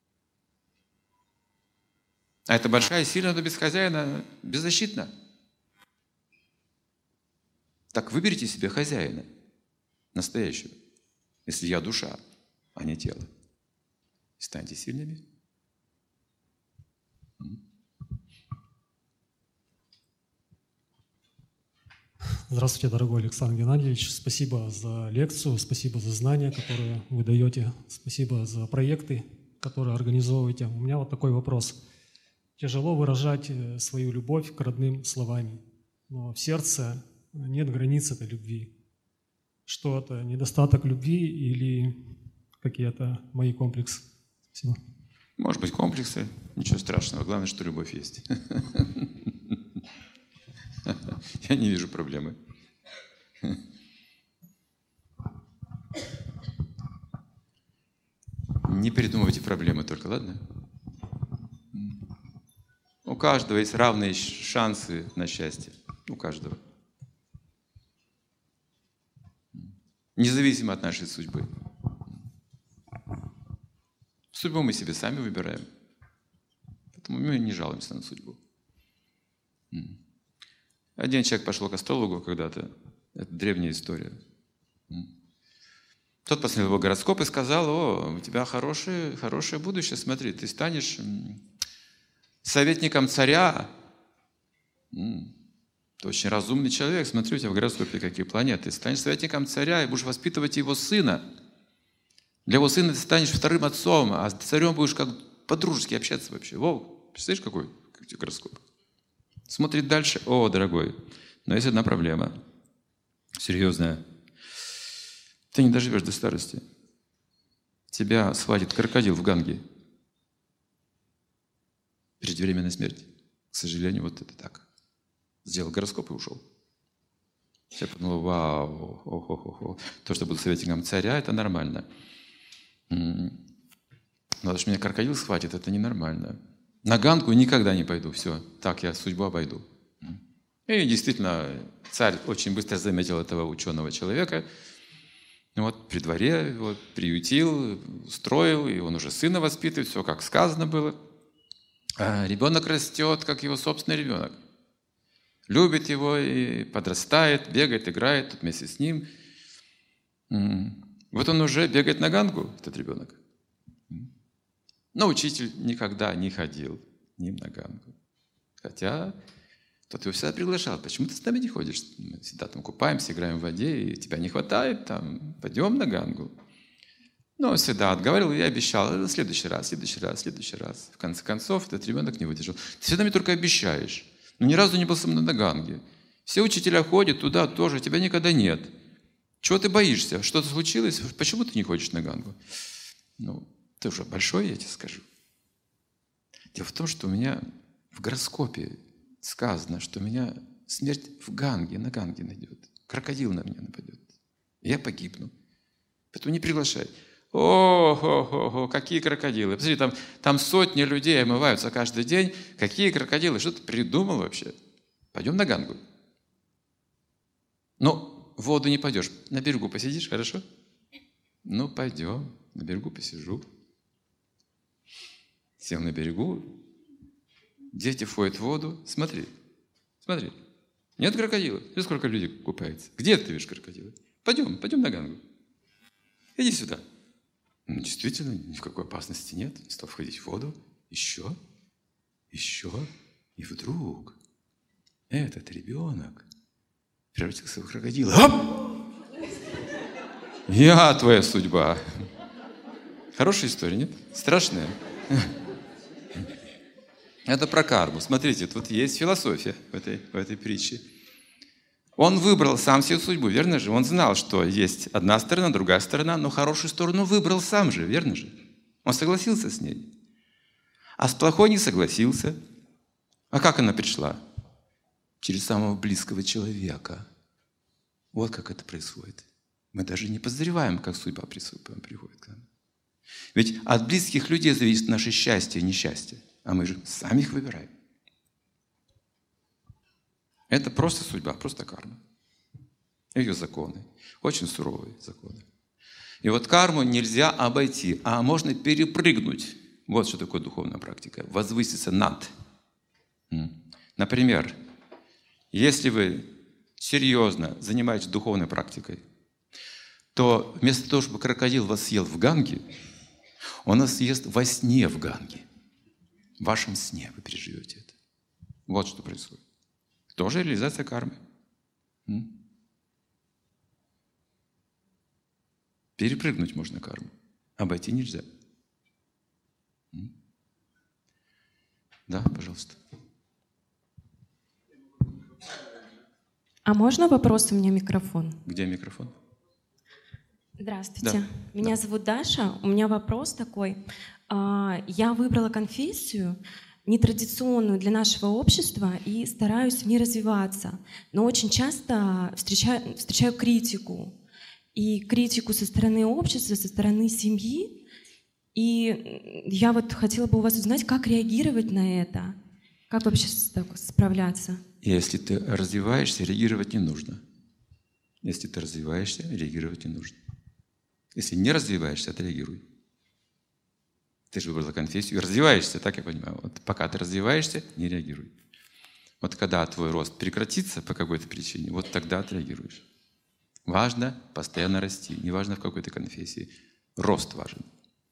А эта большая, сильная, но без хозяина, беззащитна. Так выберите себе хозяина, настоящего, если я душа, а не тело. И станьте сильными. Здравствуйте, дорогой Александр Геннадьевич. Спасибо за лекцию, спасибо за знания, которые вы даете, спасибо за проекты, которые организовываете. У меня вот такой вопрос. Тяжело выражать свою любовь к родным словами, но в сердце нет границ этой любви. Что это, недостаток любви или какие-то мои комплексы? Спасибо. Может быть, комплексы, ничего страшного. Главное, что любовь есть. Я не вижу проблемы. Не придумывайте проблемы только, ладно? У каждого есть равные шансы на счастье. У каждого. Независимо от нашей судьбы. Судьбу мы себе сами выбираем. Поэтому мы не жалуемся на судьбу. Один человек пошел к астрологу когда-то. Это древняя история. Тот посмотрел его гороскоп и сказал: о, у тебя хорошее будущее, смотри, ты станешь советником царя. Ты очень разумный человек, смотри, у тебя в гороскопе какие планеты. Ты станешь советником царя и будешь воспитывать его сына. Для его сына ты станешь вторым отцом, а с царем будешь как по-дружески общаться вообще. Воу, представляешь, какой гороскоп? Смотрит дальше. О, дорогой, но есть одна проблема. Серьезная. Ты не доживешь до старости. Тебя схватит крокодил в Ганге. Преждевременная смерть. К сожалению, вот это так. Сделал гороскоп и ушел. Я подумал: вау, о-хо-хо-хо. То, что буду советником царя, это нормально. Но то, что меня крокодил схватит, это ненормально. На Гангу никогда не пойду. Все, так я судьбу обойду. И действительно, царь очень быстро заметил этого ученого человека. Вот при дворе его приютил, устроил, и он уже сына воспитывает, все как сказано было. ребенок растет, как его собственный ребенок. Любит его и подрастает, бегает, играет тут вместе с ним. Вот он уже бегает на гангу, этот ребенок. Но учитель никогда не ходил ни на гангу. Хотя тот его всегда приглашал. Почему ты с нами не ходишь? Мы всегда там купаемся, играем в воде, и тебя не хватает, там, пойдем на гангу. Но он всегда отговаривал, я обещал, в следующий раз. В конце концов, этот ребенок не выдержал. Ты всегда мне только обещаешь. Но ни разу не был со мной на ганге. Все учителя ходят туда тоже, тебя никогда нет. Чего ты боишься? Что-то случилось? Почему ты не ходишь на гангу? Ну, ты уже большой, я тебе скажу. Дело в том, что у меня в гороскопе сказано, что меня смерть на ганге найдет. Крокодил на меня нападет. Я погибну. Поэтому не приглашай. О, какие крокодилы. Посмотри, там сотни людей омываются каждый день. Какие крокодилы? Что ты придумал вообще? Пойдем на гангу. Но в воду не пойдешь. На берегу посидишь, хорошо? Ну, пойдем. На берегу посижу. Сел на берегу. Дети входят в воду. Смотри. Нет крокодилов. Видишь, сколько людей купается? Где ты видишь крокодилы? Пойдем на гангу. Иди сюда. Ну, действительно, никакой опасности нет. Стал входить в воду. Еще. И вдруг этот ребенок превратился в крокодила. Оп! Я твоя судьба. Хорошая история, нет? Страшная. Это про карму. Смотрите, тут есть философия в этой притче. Он выбрал сам себе судьбу, верно же? Он знал, что есть одна сторона, другая сторона, но хорошую сторону выбрал сам же, верно же? Он согласился с ней. А с плохой не согласился. А как она пришла? Через самого близкого человека. Вот как это происходит. Мы даже не подозреваем, как судьба приходит к нам. Ведь от близких людей зависит наше счастье и несчастье. А мы же сами их выбираем. Это просто судьба, просто карма. Ее законы. Очень суровые законы. И вот карму нельзя обойти, а можно перепрыгнуть. Вот что такое духовная практика. Возвыситься над. Например, если вы серьезно занимаетесь духовной практикой, то вместо того, чтобы крокодил вас съел в ганге, он вас съест во сне в ганге. В вашем сне вы переживете это. Вот что происходит. Тоже реализация кармы. Перепрыгнуть можно карму. Обойти нельзя. Да, пожалуйста. А можно вопрос? У меня микрофон. Где микрофон? Здравствуйте. Да. Меня зовут Даша. У меня вопрос такой. Я выбрала конфессию, нетрадиционную для нашего общества, и стараюсь в ней развиваться. Но очень часто встречаю критику. И критику со стороны общества, со стороны семьи. И я вот хотела бы у вас узнать, как реагировать на это? Как вообще справляться? Если ты развиваешься, реагировать не нужно. Если ты развиваешься, реагировать не нужно. Если не развиваешься, отреагируй. Ты же выбрала конфессию, развиваешься, так я понимаю. Вот пока ты развиваешься, не реагируй. Вот когда твой рост прекратится по какой-то причине, вот тогда отреагируешь. Важно постоянно расти, неважно в какой то конфессии. Рост важен.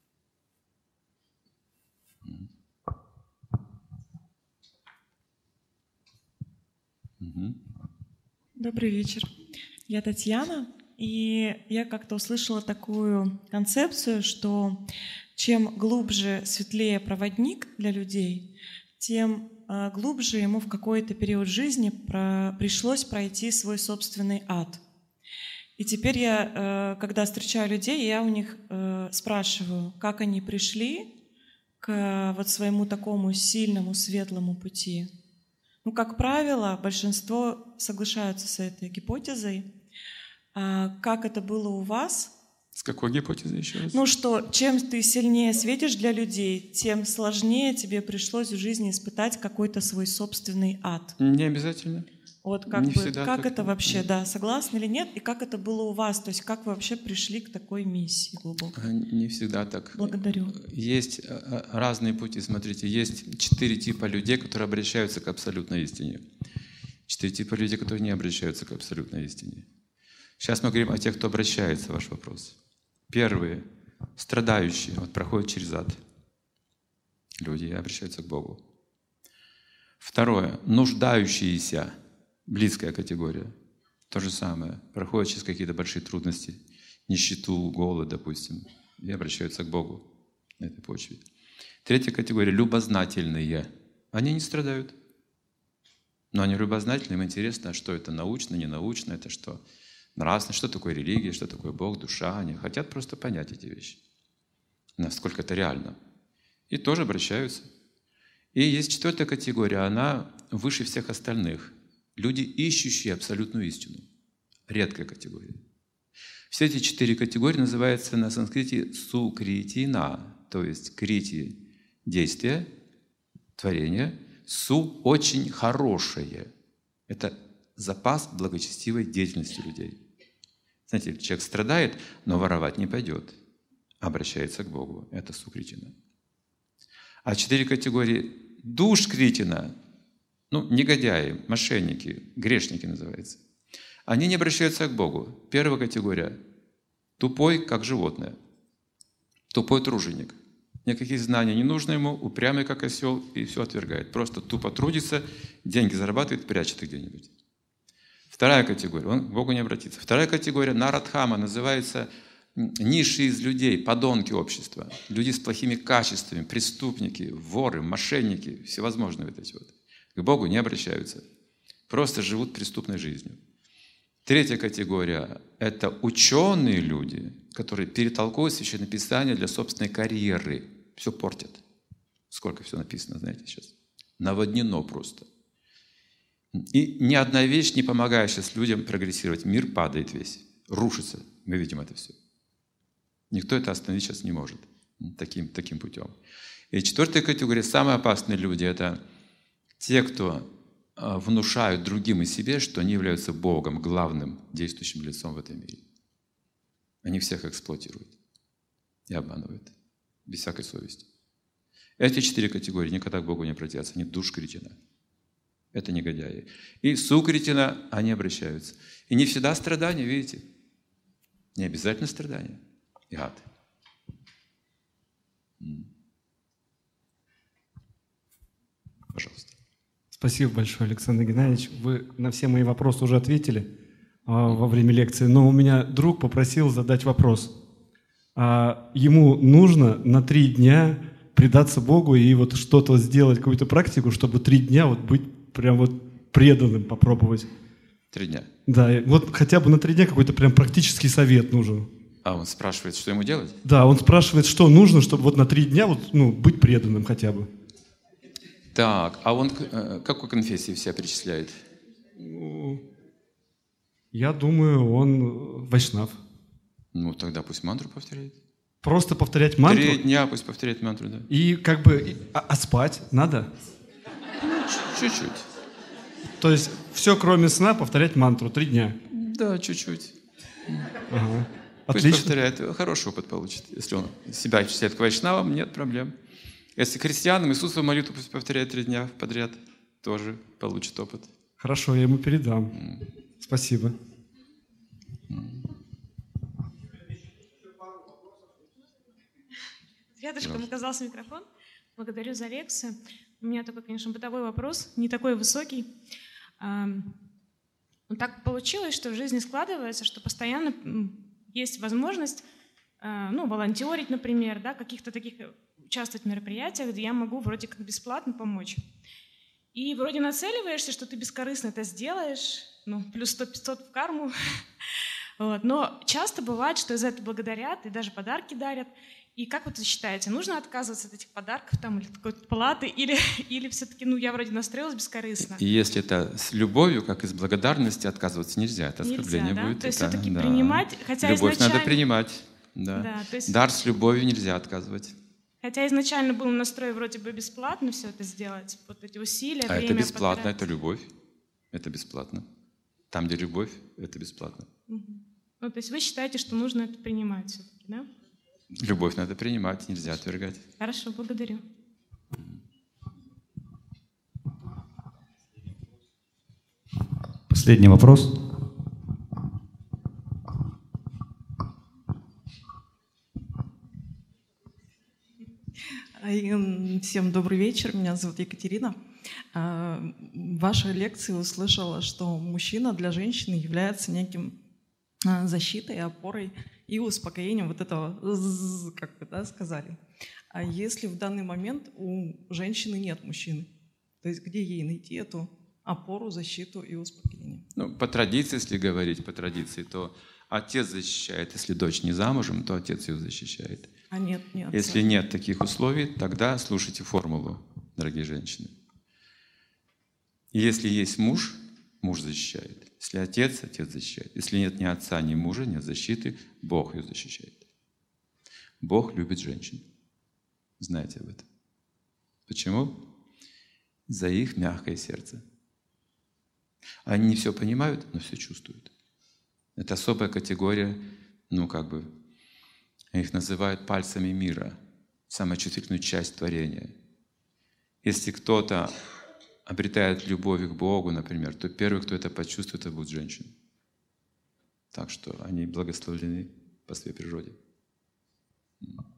Добрый вечер. Я Татьяна, и я как-то услышала такую концепцию, что чем глубже, светлее проводник для людей, тем глубже ему в какой-то период жизни пришлось пройти свой собственный ад. И теперь я, когда встречаю людей, я у них спрашиваю, как они пришли к вот своему такому сильному, светлому пути. Ну, как правило, большинство соглашаются с этой гипотезой. А как это было у вас? С какой гипотезой еще раз? Ну, что чем ты сильнее светишь для людей, тем сложнее тебе пришлось в жизни испытать какой-то свой собственный ад. Не обязательно. Вот как Не бы, всегда как так. это вообще, да, согласны или нет, и как это было у вас, то есть как вы вообще пришли к такой миссии глубокой? Не всегда так. Благодарю. Есть разные пути. Смотрите, есть 4 типа людей, которые обращаются к абсолютной истине. 4 типа людей, которые не обращаются к абсолютной истине. Сейчас мы говорим о тех, кто обращается, ваш вопрос. Первые — страдающие, вот проходят через ад. Люди обращаются к Богу. Второе — нуждающиеся, близкая категория. То же самое. Проходят через какие-то большие трудности, нищету, голод, допустим, и обращаются к Богу на этой почве. Третья категория — любознательные. Они не страдают. Но они любознательны, им интересно, что это научно, не научно, это что нравственно, что такое религия, что такое Бог, душа. Они хотят просто понять эти вещи, насколько это реально. И тоже обращаются. И есть 4-я категория, она выше всех остальных. Люди, ищущие абсолютную истину. Редкая категория. Все эти 4 категории называются на санскрите сукритина, то есть крити – действие, творение, су – очень хорошее. Это запас благочестивой деятельности людей. Знаете, человек страдает, но воровать не пойдет. Обращается к Богу. Это сукритина. А 4 категории душ критина, негодяи, мошенники, грешники называется. Они не обращаются к Богу. 1-я категория – тупой, как животное. Тупой труженик. Никаких знаний не нужно ему, упрямый, как осел, и все отвергает. Просто тупо трудится, деньги зарабатывает, прячет их где-нибудь. 2-я категория – он к Богу не обратится. 2-я категория – нарадхама, называется низшие из людей, подонки общества, люди с плохими качествами, преступники, воры, мошенники, всевозможные вот эти вот. К Богу не обращаются, просто живут преступной жизнью. 3-я категория – это ученые люди, которые перетолкуют Священное Писание для собственной карьеры, все портят. Сколько все написано, знаете, сейчас. Наводнено просто. И ни одна вещь не помогает сейчас людям прогрессировать. Мир падает весь, рушится. Мы видим это все. Никто это остановить сейчас не может таким путем. И 4-я категория, самые опасные люди – это те, кто внушают другим и себе, что они являются Богом, главным действующим лицом в этом мире. Они всех эксплуатируют и обманывают, без всякой совести. Эти 4 категории никогда к Богу не обратятся, они душкритина. Это негодяи. И сукритина, они обращаются. И не всегда страдания, видите? Не обязательно страдания. И ад. Пожалуйста. Спасибо большое, Александр Геннадьевич. Вы на все мои вопросы уже ответили во время лекции, но у меня друг попросил задать вопрос. Ему нужно на 3 дня предаться Богу и вот что-то сделать, какую-то практику, чтобы 3 дня вот быть прям вот преданным, попробовать. 3 дня? Да, вот хотя бы на 3 дня какой-то прям практический совет нужен. А он спрашивает, что ему делать? Да, он спрашивает, что нужно, чтобы вот на 3 дня вот, быть преданным хотя бы. Так, а он к какой конфессии себя причисляет? Я думаю, он вайшнав. Тогда пусть мантру повторяет. Просто повторять мантру? 3 дня пусть повторяет мантру, да. И как бы, спать надо? Чуть-чуть. То есть все, кроме сна, повторять мантру 3 дня? Да, чуть-чуть. Ага. Пусть Отлично. повторяет, хороший опыт получит. Если он себя числяет к вайшнавам, нет проблем. Если христианам Иисусову молитву пусть повторяет 3 дня подряд, тоже получит опыт. Хорошо, я ему передам. Спасибо. Рядышком оказался микрофон. Благодарю за лекцию. У меня такой, конечно, бытовой вопрос, не такой высокий. Так получилось, что в жизни складывается, что постоянно есть возможность волонтерить, например, да, каких-то таких участвовать в мероприятиях, где я могу вроде как бесплатно помочь. И вроде нацеливаешься, что ты бескорыстно это сделаешь, плюс 100-500 в карму. Вот. Но часто бывает, что за это благодарят и даже подарки дарят. И как вы считаете, нужно отказываться от этих подарков или какой-то платы, или все-таки, я вроде настроилась бескорыстно? И если это с любовью, как из благодарности, отказываться нельзя. Это оскорбление да? будет. То есть все-таки принимать, хотя любовь изначально... надо принимать. Да. Да, то есть... Дар с любовью нельзя отказывать. Хотя изначально был настрой вроде бы бесплатно все это сделать, вот эти усилия, время. Это бесплатно, это любовь. это бесплатно. Там, где любовь, это бесплатно. Ну, то есть вы считаете, что нужно это принимать все-таки, да? Любовь надо принимать, нельзя отвергать. Хорошо, благодарю. Последний вопрос. Всем добрый вечер, меня зовут Екатерина. В вашей лекции услышала, что мужчина для женщины является неким защитой, опорой и успокоением вот этого, как вы, да, сказали. А если в данный момент у женщины нет мужчины, то есть где ей найти эту опору, защиту и успокоение? Ну, по традиции, если говорить, по традиции, то отец защищает. Если дочь не замужем, то отец ее защищает. А нет. Если нет таких условий, тогда слушайте формулу, дорогие женщины. Если есть муж, муж защищает. Если отец, отец защищает. Если нет ни отца, ни мужа, нет защиты, Бог ее защищает. Бог любит женщин. Знаете об этом. Почему? За их мягкое сердце. Они не все понимают, но все чувствуют. Это особая категория, их называют пальцами мира, самую чувствительную часть творения. Если кто-то обретает любовь к Богу, например, то первый, кто это почувствует, это будут женщины. Так что они благословлены по своей природе.